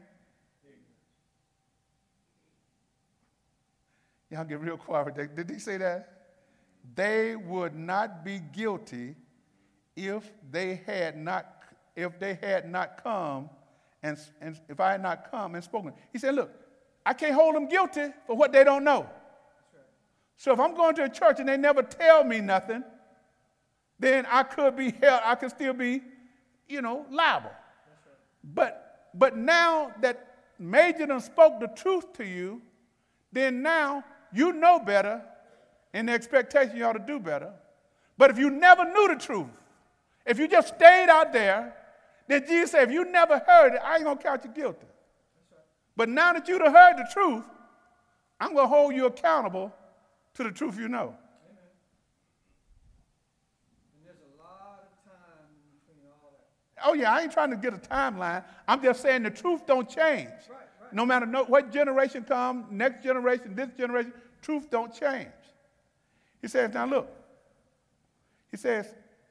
Speaker 1: Y'all get real quiet. Did he say that? They would not be guilty if they had not come and if I had not come and spoken. He said, look, I can't hold them guilty for what they don't know. So if I'm going to a church and they never tell me nothing, then I could be held, I could still be, liable. But now that Major done spoke the truth to you, then now you know better, and the expectation you ought to do better. But if you never knew the truth, if you just stayed out there, then Jesus said, if you never heard it, I ain't going to count you guilty. But now that you've heard the truth, I'm going to hold you accountable to the truth you know.
Speaker 3: Amen. And there's a lot of time in between all that.
Speaker 1: Oh, yeah, I ain't trying to get a timeline. I'm just saying the truth don't change. Right. No matter what generation comes, next generation, this generation, truth don't change. He says, now look. He says,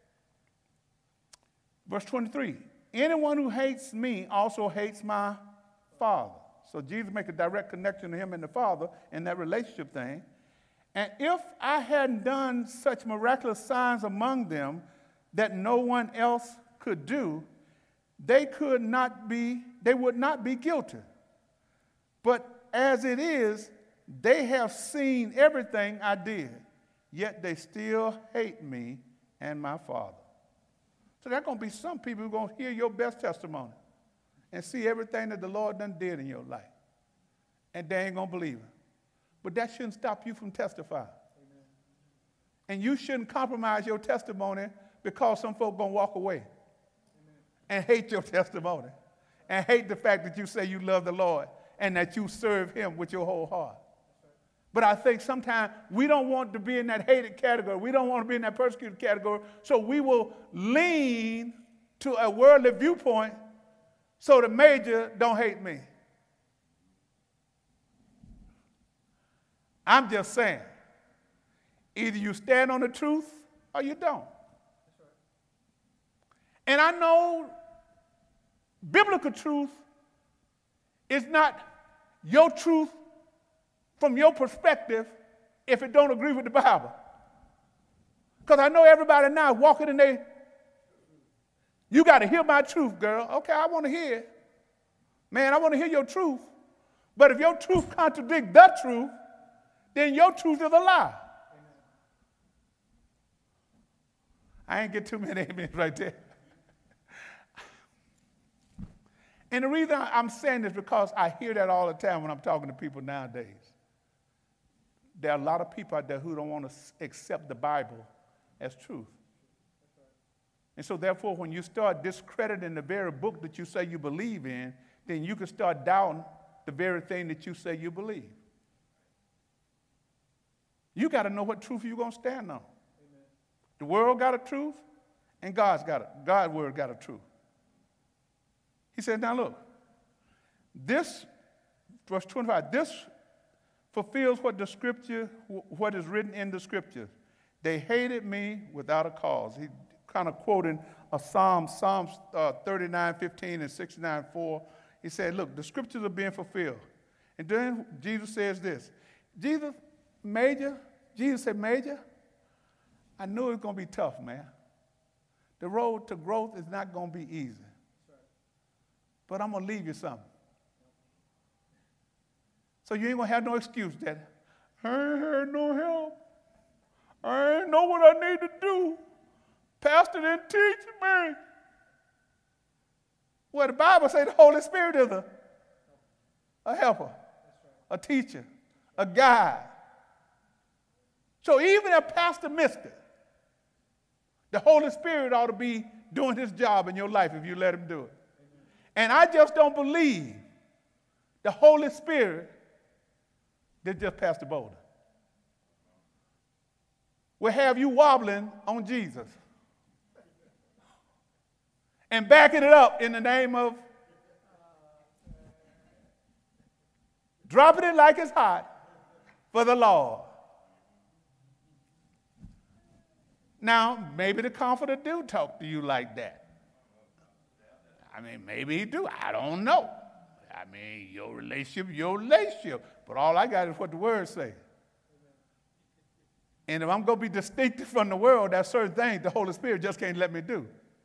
Speaker 1: verse 23, anyone who hates me also hates my Father. So Jesus makes a direct connection to him and the Father in that relationship thing. And if I hadn't done such miraculous signs among them that no one else could do, they would not be guilty. But as it is, they have seen everything I did, yet they still hate me and my Father. So there are going to be some people who are going to hear your best testimony and see everything that the Lord done did in your life. And they ain't going to believe it. But that shouldn't stop you from testifying. Amen. And you shouldn't compromise your testimony because some folk going to walk away. Amen. And hate your testimony and hate the fact that you say you love the Lord and that you serve him with your whole heart. But I think sometimes we don't want to be in that hated category. We don't want to be in that persecuted category. So we will lean to a worldly viewpoint so the Major don't hate me. I'm just saying, either you stand on the truth or you don't. And I know biblical truth is not your truth from your perspective if it don't agree with the Bible. Because I know everybody now walking in you got to hear my truth, girl. Okay, I want to hear it. Man, I want to hear your truth. But if your truth contradicts the truth, then your truth is a lie. Amen. I ain't get too many amens right there. And the reason I'm saying this is because I hear that all the time when I'm talking to people nowadays. There are a lot of people out there who don't want to accept the Bible as truth. And so therefore, when you start discrediting the very book that you say you believe in, then you can start doubting the very thing that you say you believe. You got to know what truth you're going to stand on. Amen. The world got a truth, and God's word got a truth. He said, now look, this, verse 25, this fulfills what is written in the scriptures. They hated me without a cause. He kind of quoting a Psalms 39:15 and 69:4. He said, look, the scriptures are being fulfilled. And then Jesus says this. Jesus said, Major, I knew it was going to be tough, man. The road to growth is not going to be easy. But I'm going to leave you something. So you ain't going to have no excuse that I ain't had no help. I ain't know what I need to do. Pastor didn't teach me. Well, the Bible says the Holy Spirit is a helper, a teacher, a guide. So even if Pastor missed it, the Holy Spirit ought to be doing his job in your life if you let him do it. And I just don't believe the Holy Spirit did just Pastor Boulder. Will have you wobbling on Jesus and backing it up in the name of dropping it like it's hot for the Lord. Now, maybe the Comforter do talk to you like that. I mean, maybe he do. I don't know. I mean, your relationship. But all I got is what the Word say. And if I'm going to be distinctive from the world, there's certain things the Holy Spirit just can't let me do.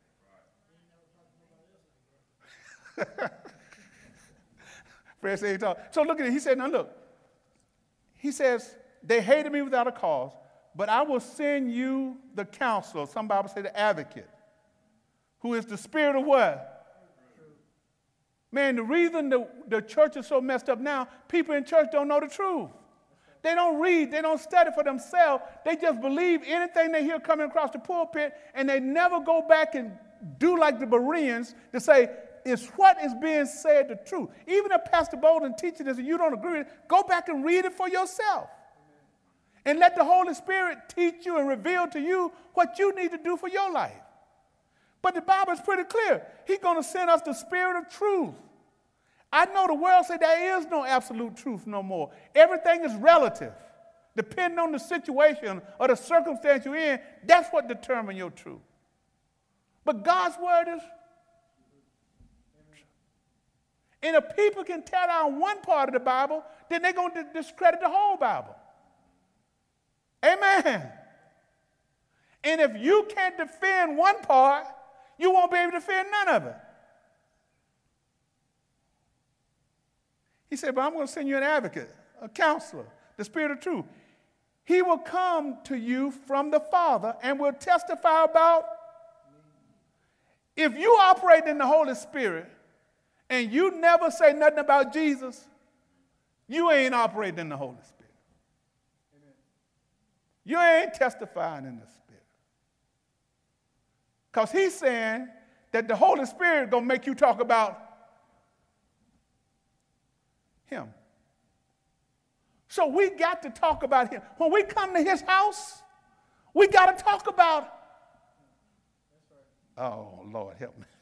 Speaker 1: Fred said he talked. So look at it. He said, now look. He says, they hated me without a cause, but I will send you the counselor. Some Bible say the advocate, who is the Spirit of what? Man, the reason the church is so messed up now, people in church don't know the truth. They don't read. They don't study for themselves. They just believe anything they hear coming across the pulpit, and they never go back and do like the Bereans to say, is what is being said the truth? Even if Pastor Bolden teaches this and you don't agree with it, go back and read it for yourself. And let the Holy Spirit teach you and reveal to you what you need to do for your life. But the Bible is pretty clear. He's going to send us the Spirit of truth. I know the world says there is no absolute truth no more. Everything is relative. Depending on the situation or the circumstance you're in, that's what determines your truth. But God's word is. And if people can tear down one part of the Bible, then they're going to discredit the whole Bible. Amen. And if you can't defend one part, you won't be able to defend none of it. He said, but I'm going to send you an advocate, a counselor, the Spirit of truth. He will come to you from the Father and will testify about. If you operate in the Holy Spirit and you never say nothing about Jesus, you ain't operating in the Holy Spirit. Amen. You ain't testifying in the Spirit. Because he's saying that the Holy Spirit is going to make you talk about him. So we got to talk about him. When we come to his house, we got to talk about. Oh, Lord, help me.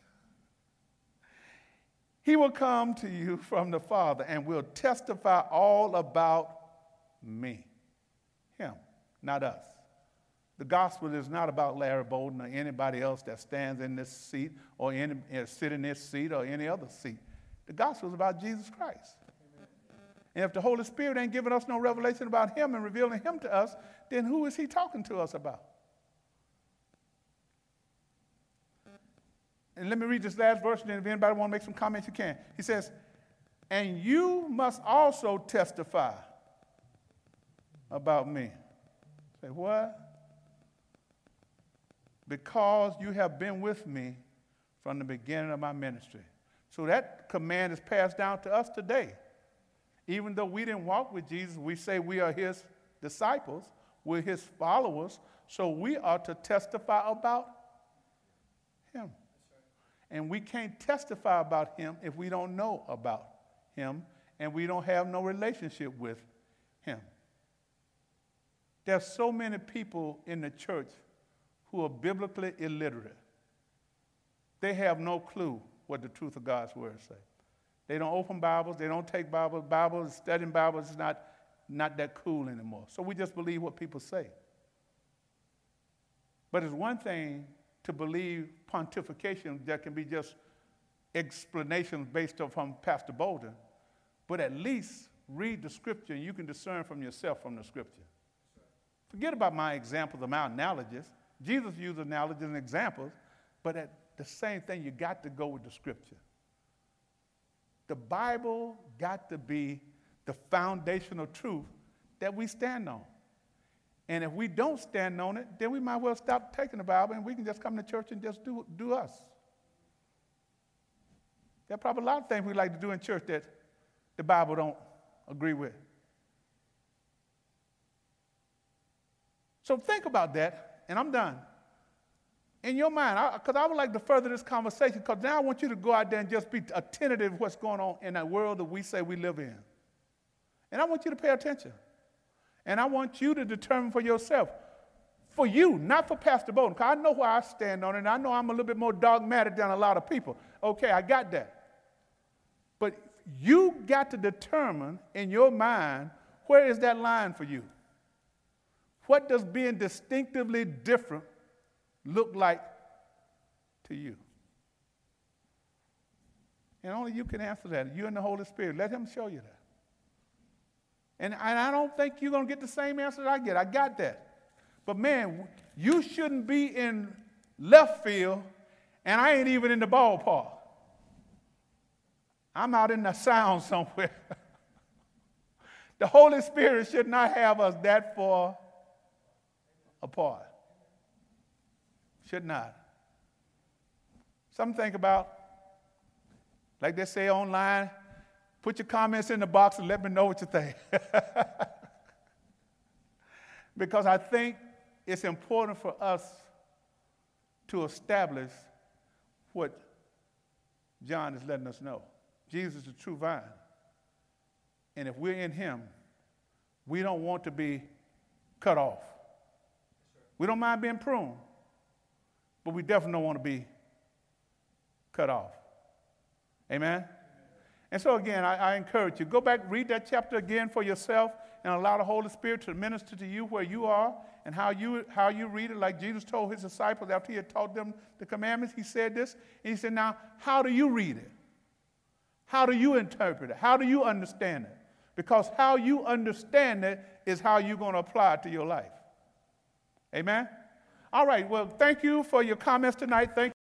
Speaker 1: He will come to you from the Father and will testify all about me. Him, not us. The gospel is not about Larry Bolden or anybody else that stands in this seat or sit in this seat or any other seat. The gospel is about Jesus Christ. And if the Holy Spirit ain't giving us no revelation about him and revealing him to us, then who is he talking to us about? And let me read this last verse, and then if anybody want to make some comments, you can. He says, and you must also testify about me. Say, what? Because you have been with me from the beginning of my ministry. So that command is passed down to us today. Even though we didn't walk with Jesus, we say we are his disciples, we're his followers, so we are to testify about him. And we can't testify about him if we don't know about him and we don't have no relationship with him. There's so many people in the church who are biblically illiterate. They have no clue what the truth of God's word says. They don't open Bibles. They don't take Bibles. Studying Bibles is not that cool anymore. So we just believe what people say. But it's one thing to believe pontification that can be just explanations based upon Pastor Bolden, but at least read the scripture and you can discern from yourself from the scripture. Forget about my examples, my analogies. Jesus used analogies and examples, but at the same thing, you got to go with the scripture. The Bible got to be the foundational truth that we stand on. And if we don't stand on it, then we might well stop taking the Bible and we can just come to church and just do us. There are probably a lot of things we like to do in church that the Bible don't agree with. So think about that, and I'm done. In your mind, because I would like to further this conversation, because now I want you to go out there and just be attentive to what's going on in that world that we say we live in. And I want you to pay attention. And I want you to determine for yourself, for you, not for Pastor Bowden, because I know where I stand on it, and I know I'm a little bit more dogmatic than a lot of people. Okay, I got that. But you got to determine in your mind, where is that line for you? What does being distinctively different look like to you? And only you can answer that. You and the Holy Spirit. Let him show you that. And I don't think you're going to get the same answer that I get. I got that. But man, you shouldn't be in left field, and I ain't even in the ballpark. I'm out in the sound somewhere. The Holy Spirit should not have us that far apart. Should not. Something to think about. Like they say online, put your comments in the box and let me know what you think. Because I think it's important for us to establish what John is letting us know. Jesus is the true vine. And if we're in him, we don't want to be cut off. We don't mind being pruned, but we definitely don't want to be cut off. Amen? And so again, I encourage you, go back, read that chapter again for yourself and allow the Holy Spirit to minister to you where you are and how you read it. Like Jesus told his disciples after he had taught them the commandments, he said this, and he said, now, how do you read it? How do you interpret it? How do you understand it? Because how you understand it is how you're going to apply it to your life. Amen? All right, well, thank you for your comments tonight. Thank